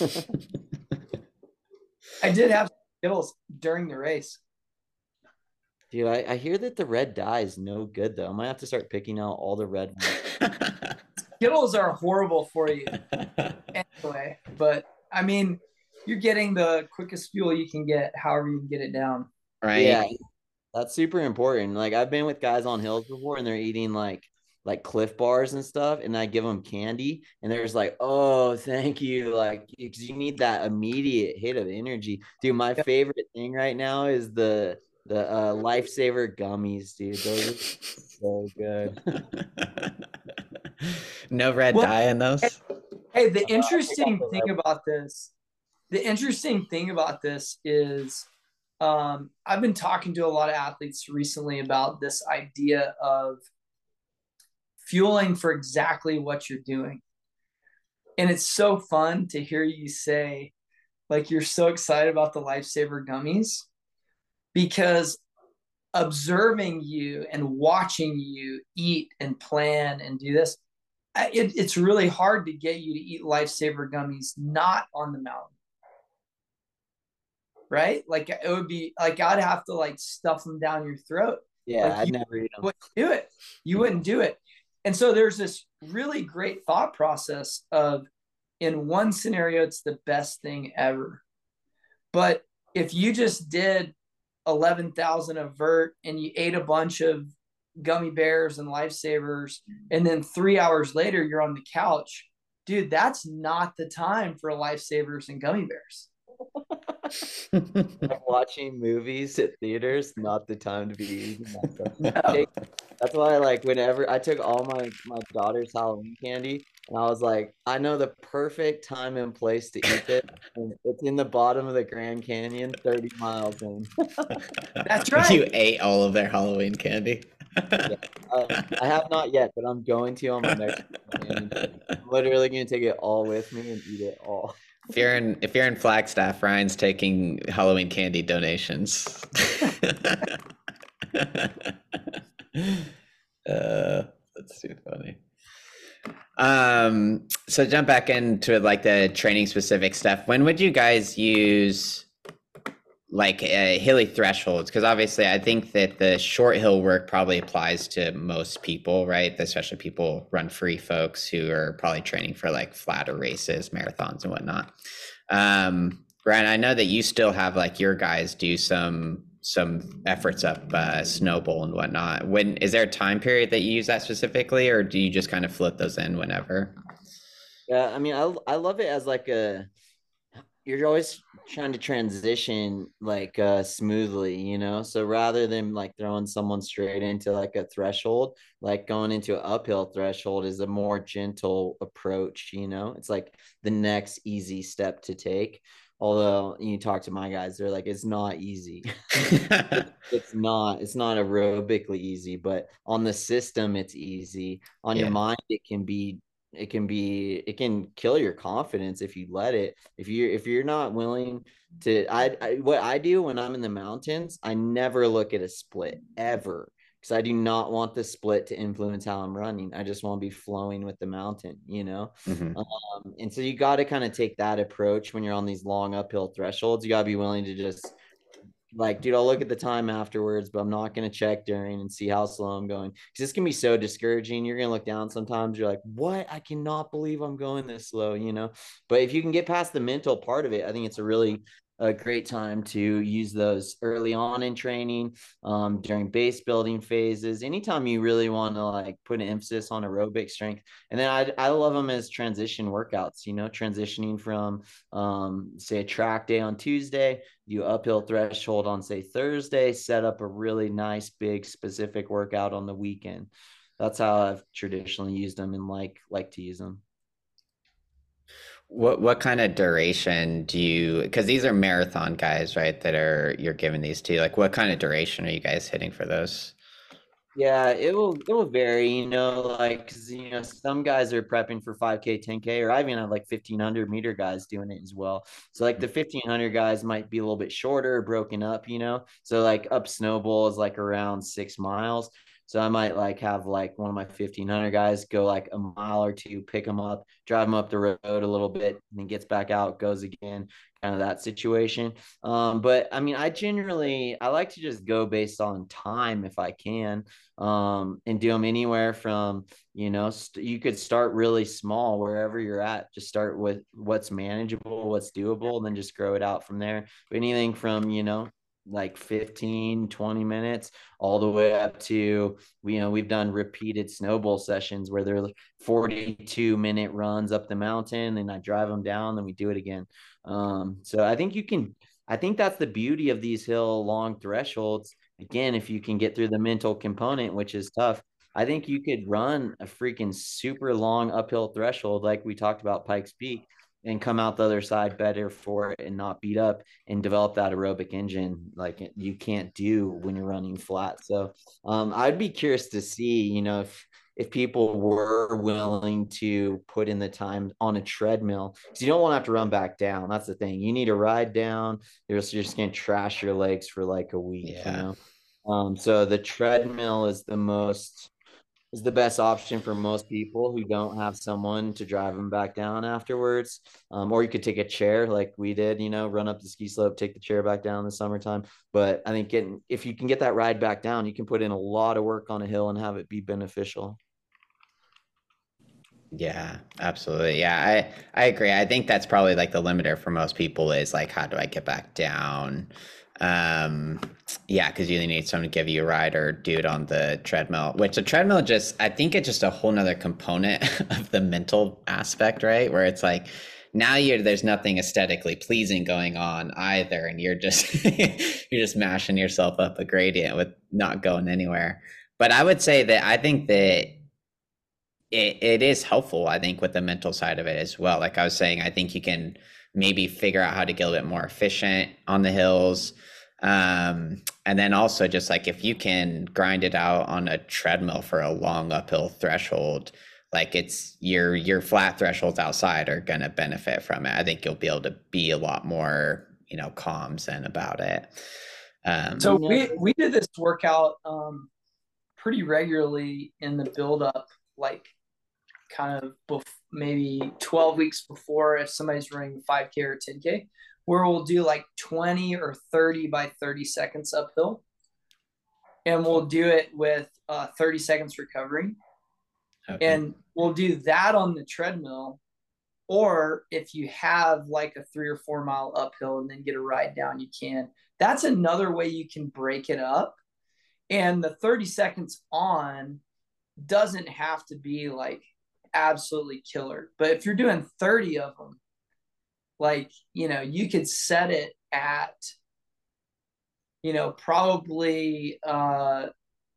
I did have Skittles during the race. Dude, I, I hear that the red dye is no good though. I might have to start picking out all the red ones. Skittles are horrible for you anyway, but I mean, you're getting the quickest fuel you can get, however you can get it down. Right. Yeah, that's super important. Like I've been with guys on hills before, and they're eating like like Cliff Bars and stuff, and I give them candy, and they're just like, "Oh, thank you," like because you need that immediate hit of energy, dude. My Yep. favorite thing right now is the the uh, Lifesaver gummies, dude. Those are so good. No red Well, dye in those. hey, the Uh, I think I'll interesting go thing red. about this, the interesting thing about this is um, I've been talking to a lot of athletes recently about this idea of fueling for exactly what you're doing. And it's so fun to hear you say, like, you're so excited about the Lifesaver gummies because observing you and watching you eat and plan and do this, it, it's really hard to get you to eat Lifesaver gummies not on the mountain. Right? Like it would be like I'd have to like stuff them down your throat. Yeah, Like I'd you never eat them. wouldn't do it. You wouldn't do it. And so there's this really great thought process of in one scenario, it's the best thing ever. But if you just did eleven thousand of vert and you ate a bunch of gummy bears and Lifesavers, and then three hours later you're on the couch, dude, that's not the time for Lifesavers and gummy bears. Like watching movies at theaters, not the time to be eating that stuff. No. That's why, like, whenever I took all my my daughter's Halloween candy, and I was like, I know the perfect time and place to eat it, and it's in the bottom of the Grand Canyon, thirty miles in. That's right. You ate all of their Halloween candy. Yeah, I, I have not yet, but I'm going to on my next one. I'm literally going to take it all with me and eat it all. If you're in if you're in Flagstaff, Ryan's taking Halloween candy donations. uh, that's too funny. Um, so jump back into like the training specific stuff. When would you guys use like uh, hilly thresholds? Because obviously, I think that the short hill work probably applies to most people, right? Especially people run free folks who are probably training for like flatter races, marathons, and whatnot. Um, Brian, I know that you still have like your guys do some some efforts up uh, Snowball and whatnot. When is there a time period that you use that specifically, or do you just kind of float those in whenever? Yeah, I mean, I I love it as like a you're always trying to transition like uh smoothly, you know, so rather than like throwing someone straight into like a threshold, like going into an uphill threshold is a more gentle approach, you know. It's like the next easy step to take, although you talk to my guys, they're like, it's not easy. it's not it's not aerobically easy, but on the system it's easy. On Yeah. your mind it can be it can be it can kill your confidence if you let it. If you're if you're not willing to I, I what I do when I'm in the mountains, I never look at a split ever, because I do not want the split to influence how I'm running. I just want to be flowing with the mountain, you know. Mhm. Um, and so you got to kind of take that approach when you're on these long uphill thresholds. You got to be willing to just like, dude, I'll look at the time afterwards, but I'm not going to check during and see how slow I'm going. Because this can be so discouraging. You're going to look down sometimes. You're like, what? I cannot believe I'm going this slow, you know? But if you can get past the mental part of it, I think it's a really a great time to use those early on in training, um, during base building phases, anytime you really want to like put an emphasis on aerobic strength. And then I, I love them as transition workouts, you know, transitioning from, um, say, a track day on Tuesday, you uphill threshold on, say, Thursday, set up a really nice, big, specific workout on the weekend. That's how I've traditionally used them and like like to use them. What what kind of duration do you, because these are marathon guys, right? That are you're giving these to. Like what kind of duration are you guys hitting for those? Yeah, it will it will vary, you know, like 'cause, you know, some guys are prepping for five K, ten K, or I even have like fifteen hundred meter guys doing it as well. So like the fifteen hundred guys might be a little bit shorter, broken up, you know. So like up Snowball is like around six miles. So I might like have like one of my fifteen hundred guys go like a mile or two, pick them up, drive them up the road a little bit, and then gets back out, goes again, kind of that situation. Um, but I mean, I generally I like to just go based on time if I can, um, and do them anywhere from, you know, st- you could start really small wherever you're at. Just start with what's manageable, what's doable, and then just grow it out from there. But anything from, you know, like fifteen, twenty minutes all the way up to, you know, we've done repeated snowball sessions where they're like forty-two minute runs up the mountain, and I drive them down, then we do it again. Um, so I think you can, I think that's the beauty of these hill long thresholds. Again, if you can get through the mental component, which is tough, I think you could run a freaking super long uphill threshold like we talked about Pikes Peak and come out the other side better for it and not beat up and develop that aerobic engine like you can't do when you're running flat. So um, I'd be curious to see, you know, if if people were willing to put in the time on a treadmill, because you don't want to have to run back down. That's the thing. You need to ride down. You're just, you're just going to trash your legs for like a week, yeah. You know? Um, so the treadmill is the most is the best option for most people who don't have someone to drive them back down afterwards. Um, or you could take a chair like we did, you know, run up the ski slope, take the chair back down in the summertime. But I think getting, if you can get that ride back down, you can put in a lot of work on a hill and have it be beneficial. Yeah, absolutely. Yeah, I, I agree. I think that's probably like the limiter for most people is like, how do I get back down? Um, yeah, because you need someone to give you a ride or do it on the treadmill, which the treadmill just, I think it's just a whole nother component of the mental aspect, right? Where it's like, now you're, there's nothing aesthetically pleasing going on either. And you're just, you're just mashing yourself up a gradient with not going anywhere. But I would say that I think that it, it is helpful, I think, with the mental side of it as well. Like I was saying, I think you can maybe figure out how to get a bit more efficient on the hills. Um, and then also just like, if you can grind it out on a treadmill for a long uphill threshold, like it's your, your flat thresholds outside are going to benefit from it. I think you'll be able to be a lot more, you know, calm zen about it. Um, so we, we did this workout, um, pretty regularly in the build up, like kind of bef- maybe twelve weeks before, if somebody's running five K or ten K, where we'll do like twenty or thirty by thirty seconds uphill. And we'll do it with uh, thirty seconds recovery. Okay. And we'll do that on the treadmill. Or if you have like a three or four mile uphill and then get a ride down, you can. That's another way you can break it up. And the thirty seconds on doesn't have to be like absolutely killer. But if you're doing thirty of them, like, you know, you could set it at, you know, probably uh,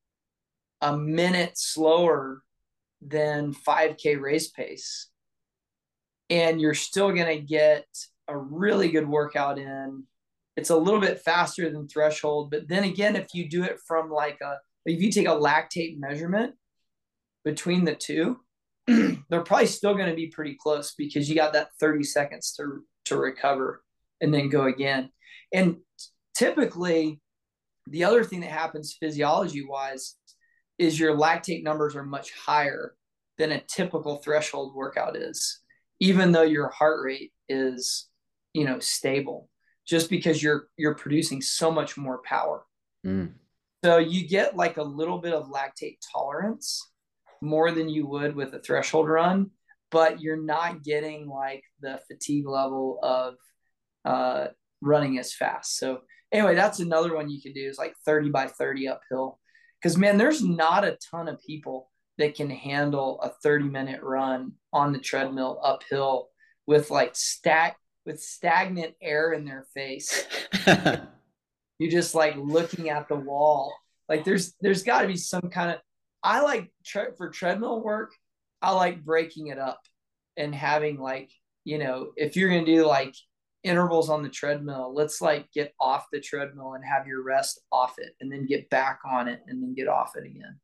a minute slower than five K race pace. And you're still going to get a really good workout in. It's a little bit faster than threshold. But then again, if you do it from like a, if you take a lactate measurement between the two, they're probably still going to be pretty close because you got that thirty seconds to, to recover and then go again. And typically, the other thing that happens physiology wise is your lactate numbers are much higher than a typical threshold workout is, even though your heart rate is, you know, stable, just because you're, you're producing so much more power. Mm. So you get like a little bit of lactate tolerance more than you would with a threshold run, but you're not getting like the fatigue level of, uh, running as fast. So anyway, that's another one you can do is like thirty by thirty uphill. Because, man, there's not a ton of people that can handle a thirty minute run on the treadmill uphill with like stack with stagnant air in their face. You're just like looking at the wall. Like there's there's got to be some kind of, I like tre- for treadmill work, I like breaking it up and having like, you know, if you're going to do like intervals on the treadmill, let's like get off the treadmill and have your rest off it and then get back on it and then get off it again.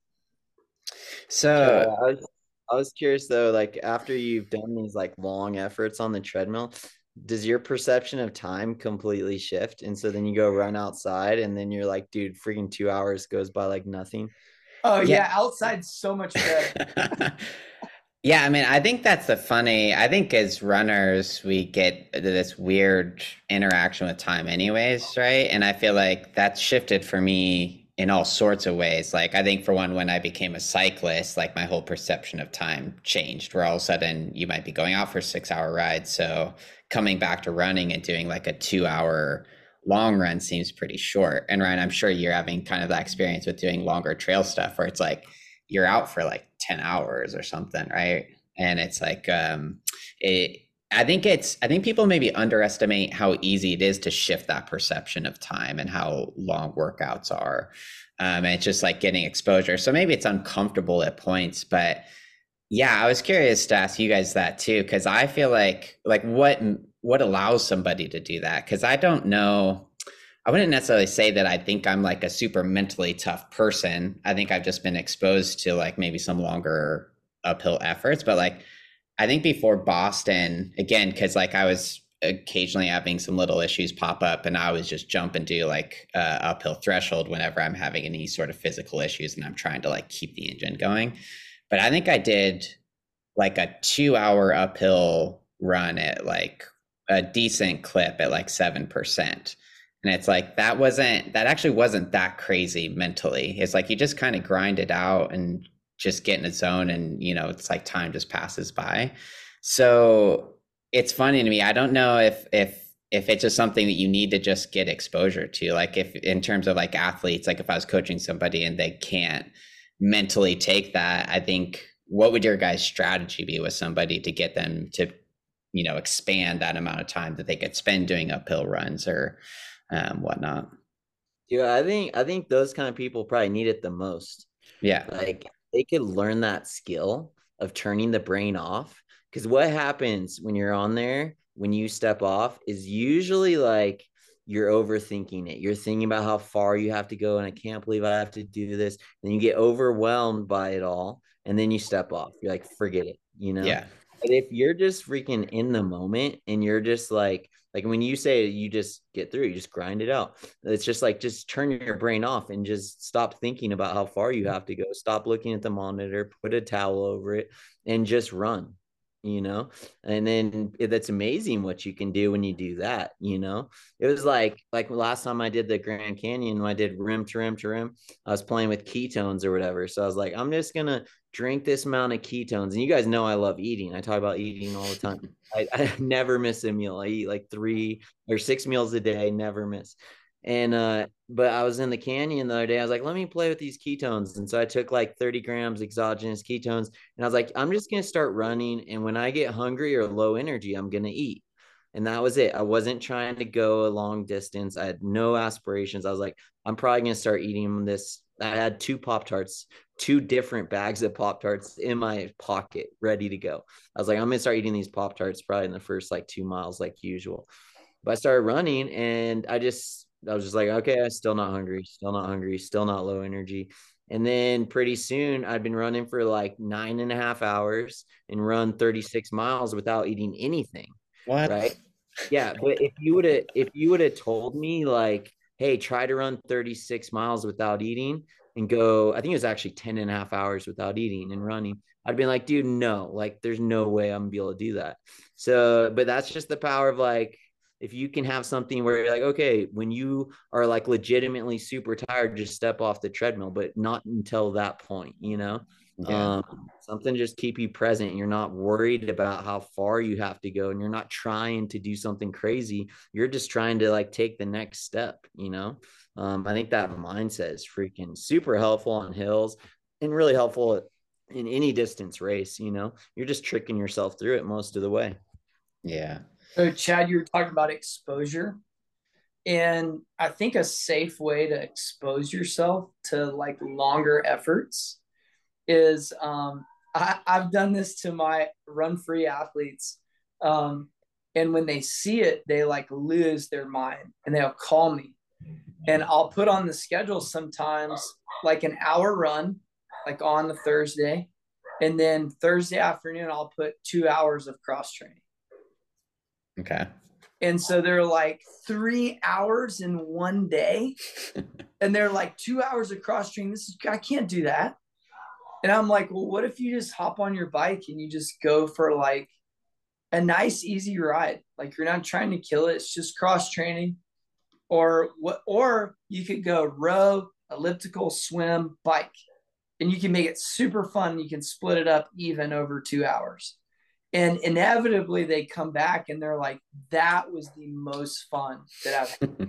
So yeah, I was, I was curious though, like after you've done these like long efforts on the treadmill, does your perception of time completely shift? And so then you go run outside and then you're like, dude, freaking two hours goes by like nothing. Oh yeah, yeah, outside's so much better. Yeah, I mean, I think that's the funny, I think as runners, we get this weird interaction with time anyways, right? And I feel like that's shifted for me in all sorts of ways. Like, I think for one, when I became a cyclist, like my whole perception of time changed, where all of a sudden you might be going out for a six hour ride. So coming back to running and doing like a two hour long run seems pretty short. And Ryan, I'm sure you're having kind of that experience with doing longer trail stuff where it's like, you're out for like ten hours or something, right? And it's like, um, it, I think it's, I think people maybe underestimate how easy it is to shift that perception of time and how long workouts are. Um, and it's just like getting exposure. So maybe it's uncomfortable at points, but yeah, I was curious to ask you guys that too, because I feel like, like what, what allows somebody to do that? Because I don't know, I wouldn't necessarily say that I think I'm like a super mentally tough person. I think I've just been exposed to like maybe some longer uphill efforts, but like, I think before Boston, again, because like I was occasionally having some little issues pop up and I was just jump and do like uh, uphill threshold whenever I'm having any sort of physical issues and I'm trying to like keep the engine going. But I think I did like a two hour uphill run at like a decent clip at like seven percent. And it's like, that wasn't, that actually wasn't that crazy mentally. It's like, you just kind of grind it out and just get in a zone and, you know, it's like time just passes by. So it's funny to me. I don't know if, if, if it's just something that you need to just get exposure to, like if in terms of like athletes, like if I was coaching somebody and they can't mentally take that, I think what would your guys' strategy be with somebody to get them to, you know, expand that amount of time that they could spend doing uphill runs or um, whatnot? Yeah, I think I think those kind of people probably need it the most. Yeah, like they could learn that skill of turning the brain off. Because what happens when you're on there, when you step off, is usually like you're overthinking it. You're thinking about how far you have to go, and I can't believe I have to do this. Then you get overwhelmed by it all, and then you step off. You're like, forget it, you know? yeah. But if you're just freaking in the moment and you're just like, like when you say you just get through, you just grind it out. It's just like, just turn your brain off and just stop thinking about how far you have to go. Stop looking at the monitor, put a towel over it and just run, you know? And then that's amazing what you can do when you do that, you know? It was like, like last time I did the Grand Canyon, I did rim to rim to rim, I was playing with ketones or whatever. So I was like, I'm just going to drink this amount of ketones. And you guys know I love eating. I talk about eating all the time. I, I never miss a meal. I eat like three or six meals a day, never miss. And, uh, but I was in the canyon the other day. I was like, let me play with these ketones. And so I took like thirty grams exogenous ketones. And I was like, I'm just going to start running. And when I get hungry or low energy, I'm going to eat. And that was it. I wasn't trying to go a long distance. I had no aspirations. I was like, I'm probably going to start eating this. I had two Pop-Tarts, two different bags of Pop-Tarts in my pocket, ready to go. I was like, I'm going to start eating these Pop-Tarts probably in the first like two miles, like usual. But I started running and I just, I was just like, okay, I'm still not hungry, still not hungry, still not low energy. And then pretty soon I'd been running for like nine and a half hours and run thirty-six miles without eating anything. What? Right. Yeah. But if you would have, if you would have told me like, hey, try to run thirty-six miles without eating and go, I think it was actually ten and a half hours without eating and running, I'd been like, dude, no, like there's no way I'm gonna be able to do that. So, but that's just the power of like, if you can have something where you're like, okay, when you are like legitimately super tired, just step off the treadmill, but not until that point, you know? Yeah. Um, something just keep you present. You're not worried about how far you have to go, and you're not trying to do something crazy. You're just trying to like take the next step, you know? Um, I think that mindset is freaking super helpful on hills and really helpful in any distance race, you know? You're just tricking yourself through it most of the way. Yeah. So Chad, you were talking about exposure. And I think a safe way to expose yourself to like longer efforts is um, I, I've done this to my run free athletes. Um, and when they see it, they like lose their mind and they'll call me. And I'll put on the schedule sometimes like an hour run, like on the Thursday. And then Thursday afternoon, I'll put two hours of cross training. Okay. And so they're like three hours in one day. And they're like two hours of cross training. This is, I can't do that. And I'm like, well, what if you just hop on your bike and you just go for like a nice, easy ride? Like you're not trying to kill it. It's just cross training. Or what, or you could go row, elliptical, swim, bike. And you can make it super fun. You can split it up even over two hours. And inevitably they come back and they're like, that was the most fun that I've had.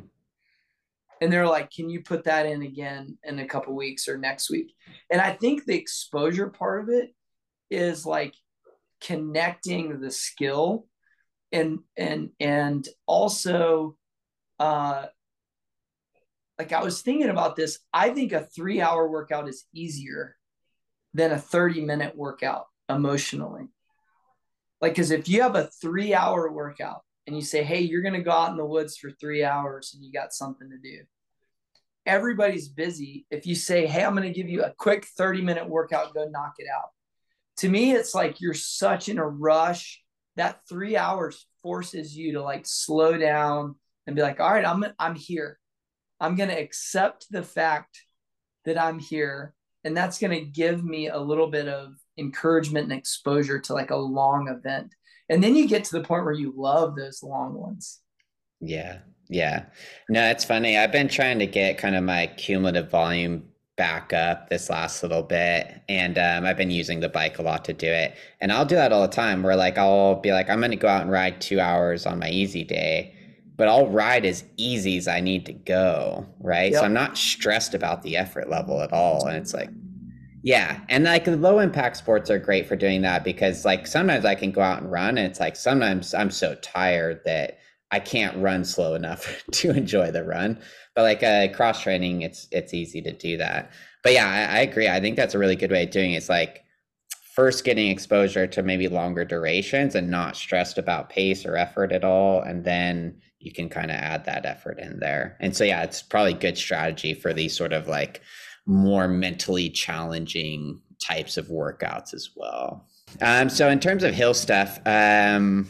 And they're like, can you put that in again in a couple weeks or next week? And I think the exposure part of it is like connecting the skill and, and, and also, uh, like I was thinking about this. I think a three hour workout is easier than a thirty minute workout emotionally. Like, cause if you have a three hour workout and you say, hey, you're going to go out in the woods for three hours and you got something to do. Everybody's busy. If you say, hey, I'm going to give you a quick thirty minute workout, go knock it out. To me, it's like you're such in a rush. That three hours forces you to like slow down and be like, all right, I'm, I'm here. I'm going to accept the fact that I'm here. And that's going to give me a little bit of encouragement and exposure to like a long event. And then you get to the point where you love those long ones. Yeah. Yeah. No, it's funny. I've been trying to get kind of my cumulative volume back up this last little bit. And um, I've been using the bike a lot to do it. And I'll do that all the time where like, I'll be like, I'm going to go out and ride two hours on my easy day, but I'll ride as easy as I need to go. Right. Yep. So I'm not stressed about the effort level at all. And it's like, yeah. And like the low impact sports are great for doing that because like sometimes I can go out and run and it's like sometimes I'm so tired that I can't run slow enough to enjoy the run. But like uh, cross training, it's it's easy to do that. But yeah, I, I agree. I think that's a really good way of doing it. It's like first getting exposure to maybe longer durations and not stressed about pace or effort at all. And then you can kind of add that effort in there. And so, yeah, it's probably good strategy for these sort of like more mentally challenging types of workouts as well. Um, so in terms of hill stuff, um,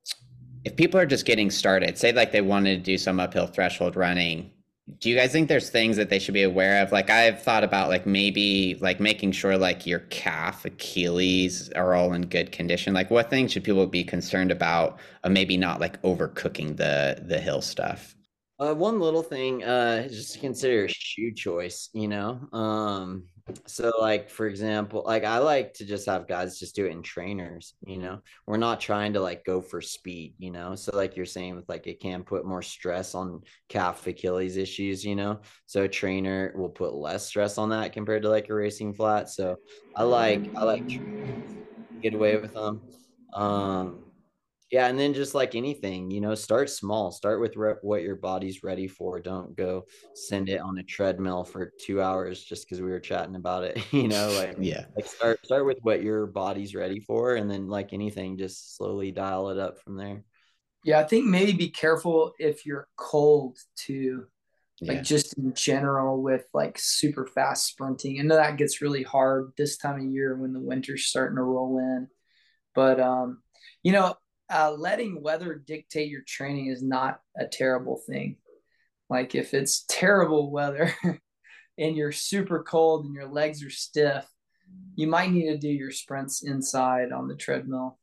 if people are just getting started, say like they wanted to do some uphill threshold running, do you guys think there's things that they should be aware of? Like I've thought about like maybe like making sure like your calf, Achilles are all in good condition. Like what things should people be concerned about of maybe not like overcooking the the hill stuff? Uh, one little thing, uh, just to consider shoe choice, you know? Um, so like, for example, like I like to just have guys just do it in trainers, you know, we're not trying to like go for speed, you know? So like you're saying with like, it can put more stress on calf Achilles issues, you know? So a trainer will put less stress on that compared to like a racing flat. So I like, I like to get away with them. Um, Yeah, and then just like anything, you know, start small. Start with re- what your body's ready for. Don't go send it on a treadmill for two hours just because we were chatting about it. You know, like yeah, like start start with what your body's ready for, and then like anything, just slowly dial it up from there. Yeah, I think maybe be careful if you're cold too, like yeah. just in general with like super fast sprinting. I know that gets really hard this time of year when the winter's starting to roll in, but um, you know. Uh, letting weather dictate your training is not a terrible thing. Like if it's terrible weather and you're super cold and your legs are stiff, you might need to do your sprints inside on the treadmill.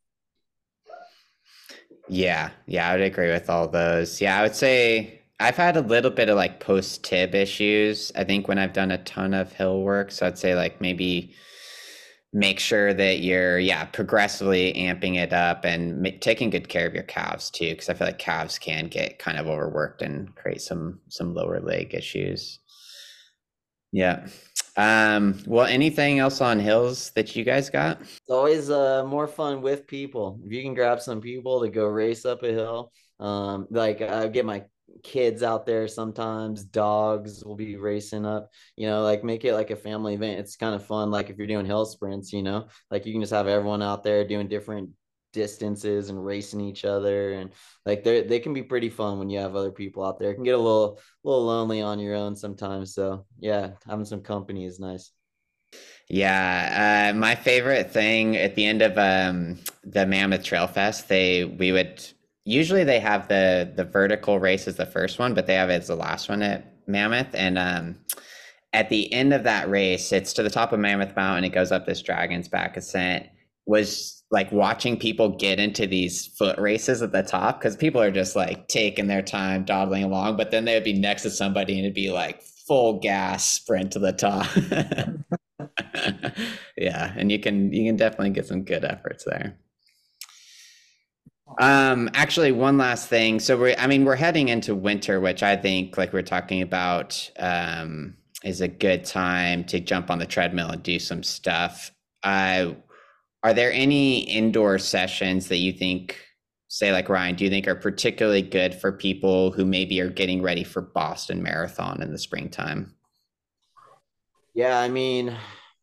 Yeah. Yeah. I would agree with all those. Yeah. I would say I've had a little bit of like post tib issues. I think when I've done a ton of hill work. So I'd say like maybe make sure that you're, yeah, progressively amping it up and ma- taking good care of your calves too, because I feel like calves can get kind of overworked and create some some lower leg issues. Yeah. Um, well, anything else on hills that you guys got? It's always uh, more fun with people. If you can grab some people to go race up a hill, um, like I get my kids out there sometimes, dogs will be racing up, you know, like make it like a family event. It's kind of fun. Like if you're doing hill sprints, you know, like you can just have everyone out there doing different distances and racing each other, and like they they can be pretty fun when you have other people out there. It can get a little little lonely on your own sometimes. So yeah, having some company is nice. Yeah, uh, my favorite thing at the end of um, the Mammoth Trail Fest, they we would usually they have the the vertical race as the first one, but they have it as the last one at Mammoth. And um, at the end of that race, it's to the top of Mammoth Mountain. It goes up this Dragon's Back ascent. Was like watching people get into these foot races at the top, because people are just like taking their time dawdling along, but then they would be next to somebody and it'd be like full gas sprint to the top. Yeah, and you can you can definitely get some good efforts there. Um, actually, one last thing. So we're I mean we're heading into winter, which I think, like we're talking about, um, is a good time to jump on the treadmill and do some stuff. Uh, are there any indoor sessions that you think, say like Ryan, do you think are particularly good for people who maybe are getting ready for Boston Marathon in the springtime? Yeah, I mean,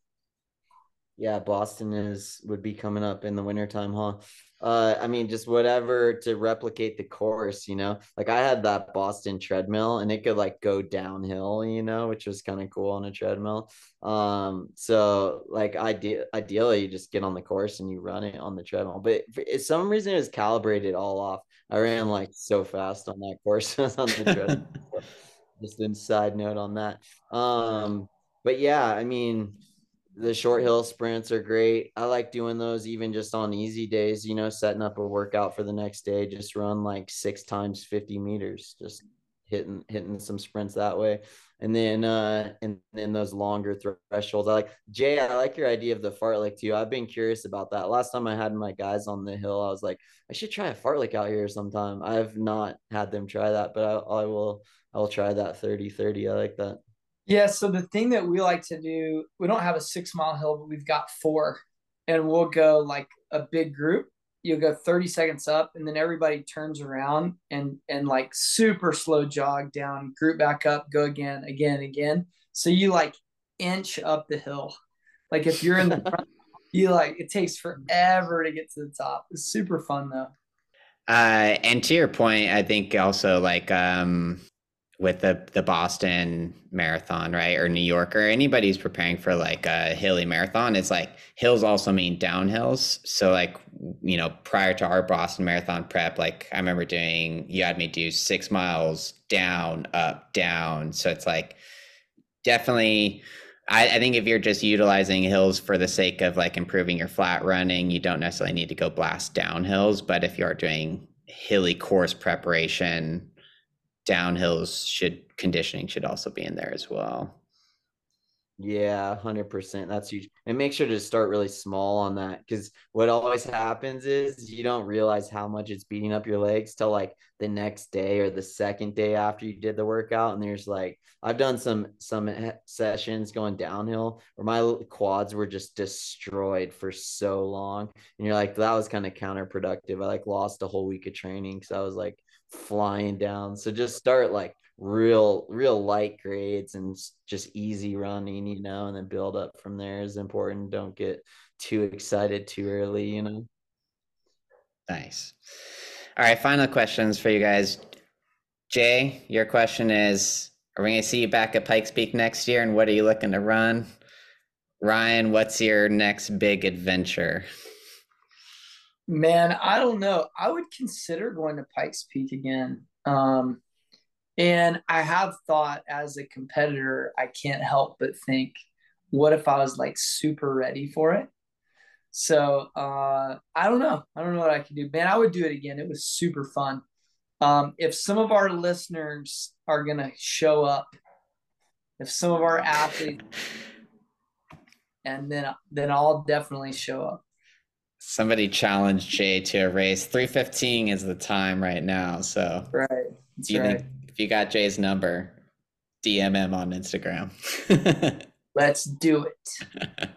yeah, Boston is would be coming up in the wintertime, huh? Uh, I mean, just whatever to replicate the course, you know. Like I had that Boston treadmill and it could like go downhill, you know, which was kind of cool on a treadmill. Um, so like ide- ideally you just get on the course and you run it on the treadmill. But for if some reason it was calibrated all off. I ran like so fast on that course on the treadmill. So just a side note on that. Um, but yeah, I mean, the short hill sprints are great. I like doing those even just on easy days, you know, setting up a workout for the next day, just run like six times fifty meters, just hitting hitting some sprints that way. And then uh and then those longer thresholds. I like Jay, I like your idea of the fartlek too. I've been curious about that. Last time I had my guys on the hill, I was like, I should try a fartlek out here sometime. I've not had them try that, but I, I will I'll try that thirty thirty. I like that. Yeah, so the thing that we like to do, we don't have a six mile hill, but we've got four, and we'll go like a big group. You'll go thirty seconds up, and then everybody turns around and and like super slow jog down, group back up, go again, again, again. So you like inch up the hill. Like if you're in the front, you like it takes forever to get to the top. It's super fun though. Uh, and to your point, I think also like um, with the the Boston Marathon, right, or New York, or anybody who's preparing for like a hilly marathon, it's like hills also mean downhills. So like, you know, prior to our Boston Marathon prep, like I remember doing, you had me do six miles down, up, down. So it's like definitely. I, I think if you're just utilizing hills for the sake of like improving your flat running, you don't necessarily need to go blast down hills. But if you are doing hilly course preparation, downhills should conditioning should also be in there as well. Yeah, one hundred percent. That's huge. And make sure to start really small on that, because what always happens is you don't realize how much it's beating up your legs till like the next day or the second day after you did the workout. And there's like, I've done some some sessions going downhill where my quads were just destroyed for so long. And you're like, that was kind of counterproductive. I like lost a whole week of training because I was like flying down. So just start like real real light grades and just easy running, you know, and then build up from there is important. Don't get too excited too early, you know. Nice. All right, final questions for you guys. Jay, your question is, are we going to see you back at Pikes Peak next year, and what are you looking to run? Ryan, what's your next big adventure? Man, I don't know. I would consider going to Pikes Peak again. Um, and I have thought, as a competitor, I can't help but think, what if I was like super ready for it? So uh, I don't know. I don't know what I can do. Man, I would do it again. It was super fun. Um, if some of our listeners are going to show up, if some of our athletes and then then I'll definitely show up. Somebody challenged Jay to a race. three fifteen is the time right now. So Right. That's do you right. think if you got Jay's number, D M him on Instagram? Let's do it.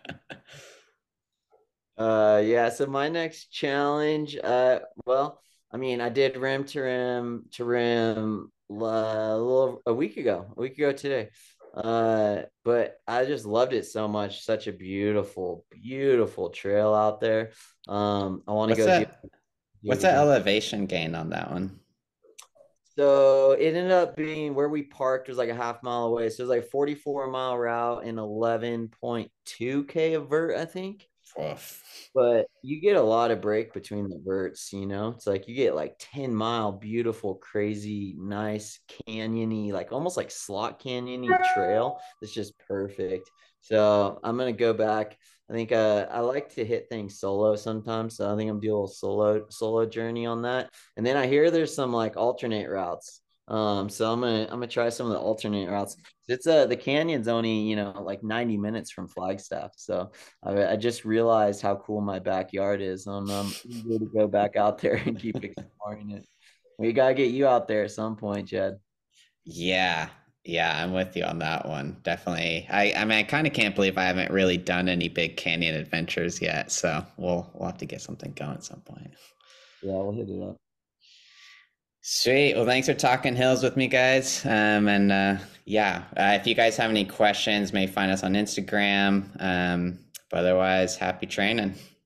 Uh, yeah. So my next challenge, uh, well, I mean, I did rim to rim to rim uh, a little a week ago, a week ago today. Uh, but I just loved it so much. Such a beautiful, beautiful trail out there. Um, I want to What's go do, that? do What's it that again. elevation gain on that one? So it ended up being where we parked was like a half mile away. So it was like forty-four mile route and eleven point two K of vert, I think. Oof. But you get a lot of break between the verts, you know. It's like you get like ten mile, beautiful, crazy, nice, canyony, like almost like slot canyony trail. It's just perfect. So I'm gonna go back. I think uh, I like to hit things solo sometimes. So I think I'm doing a little solo solo journey on that. And then I hear there's some like alternate routes. Um, so I'm gonna I'm gonna try some of the alternate routes. It's uh the canyon's only, you know, like ninety minutes from Flagstaff. So I, I just realized how cool my backyard is. I'm um, eager to go back out there and keep exploring it. We gotta get you out there at some point, Jed. Yeah. Yeah, I'm with you on that one. Definitely. I, I mean, I kind of can't believe I haven't really done any big canyon adventures yet. So we'll we'll have to get something going at some point. Yeah, we'll hit it up. Sweet. Well, thanks for talking hills with me, guys. Um, and uh, yeah, uh, if you guys have any questions, may find us on Instagram. Um, but otherwise, happy training.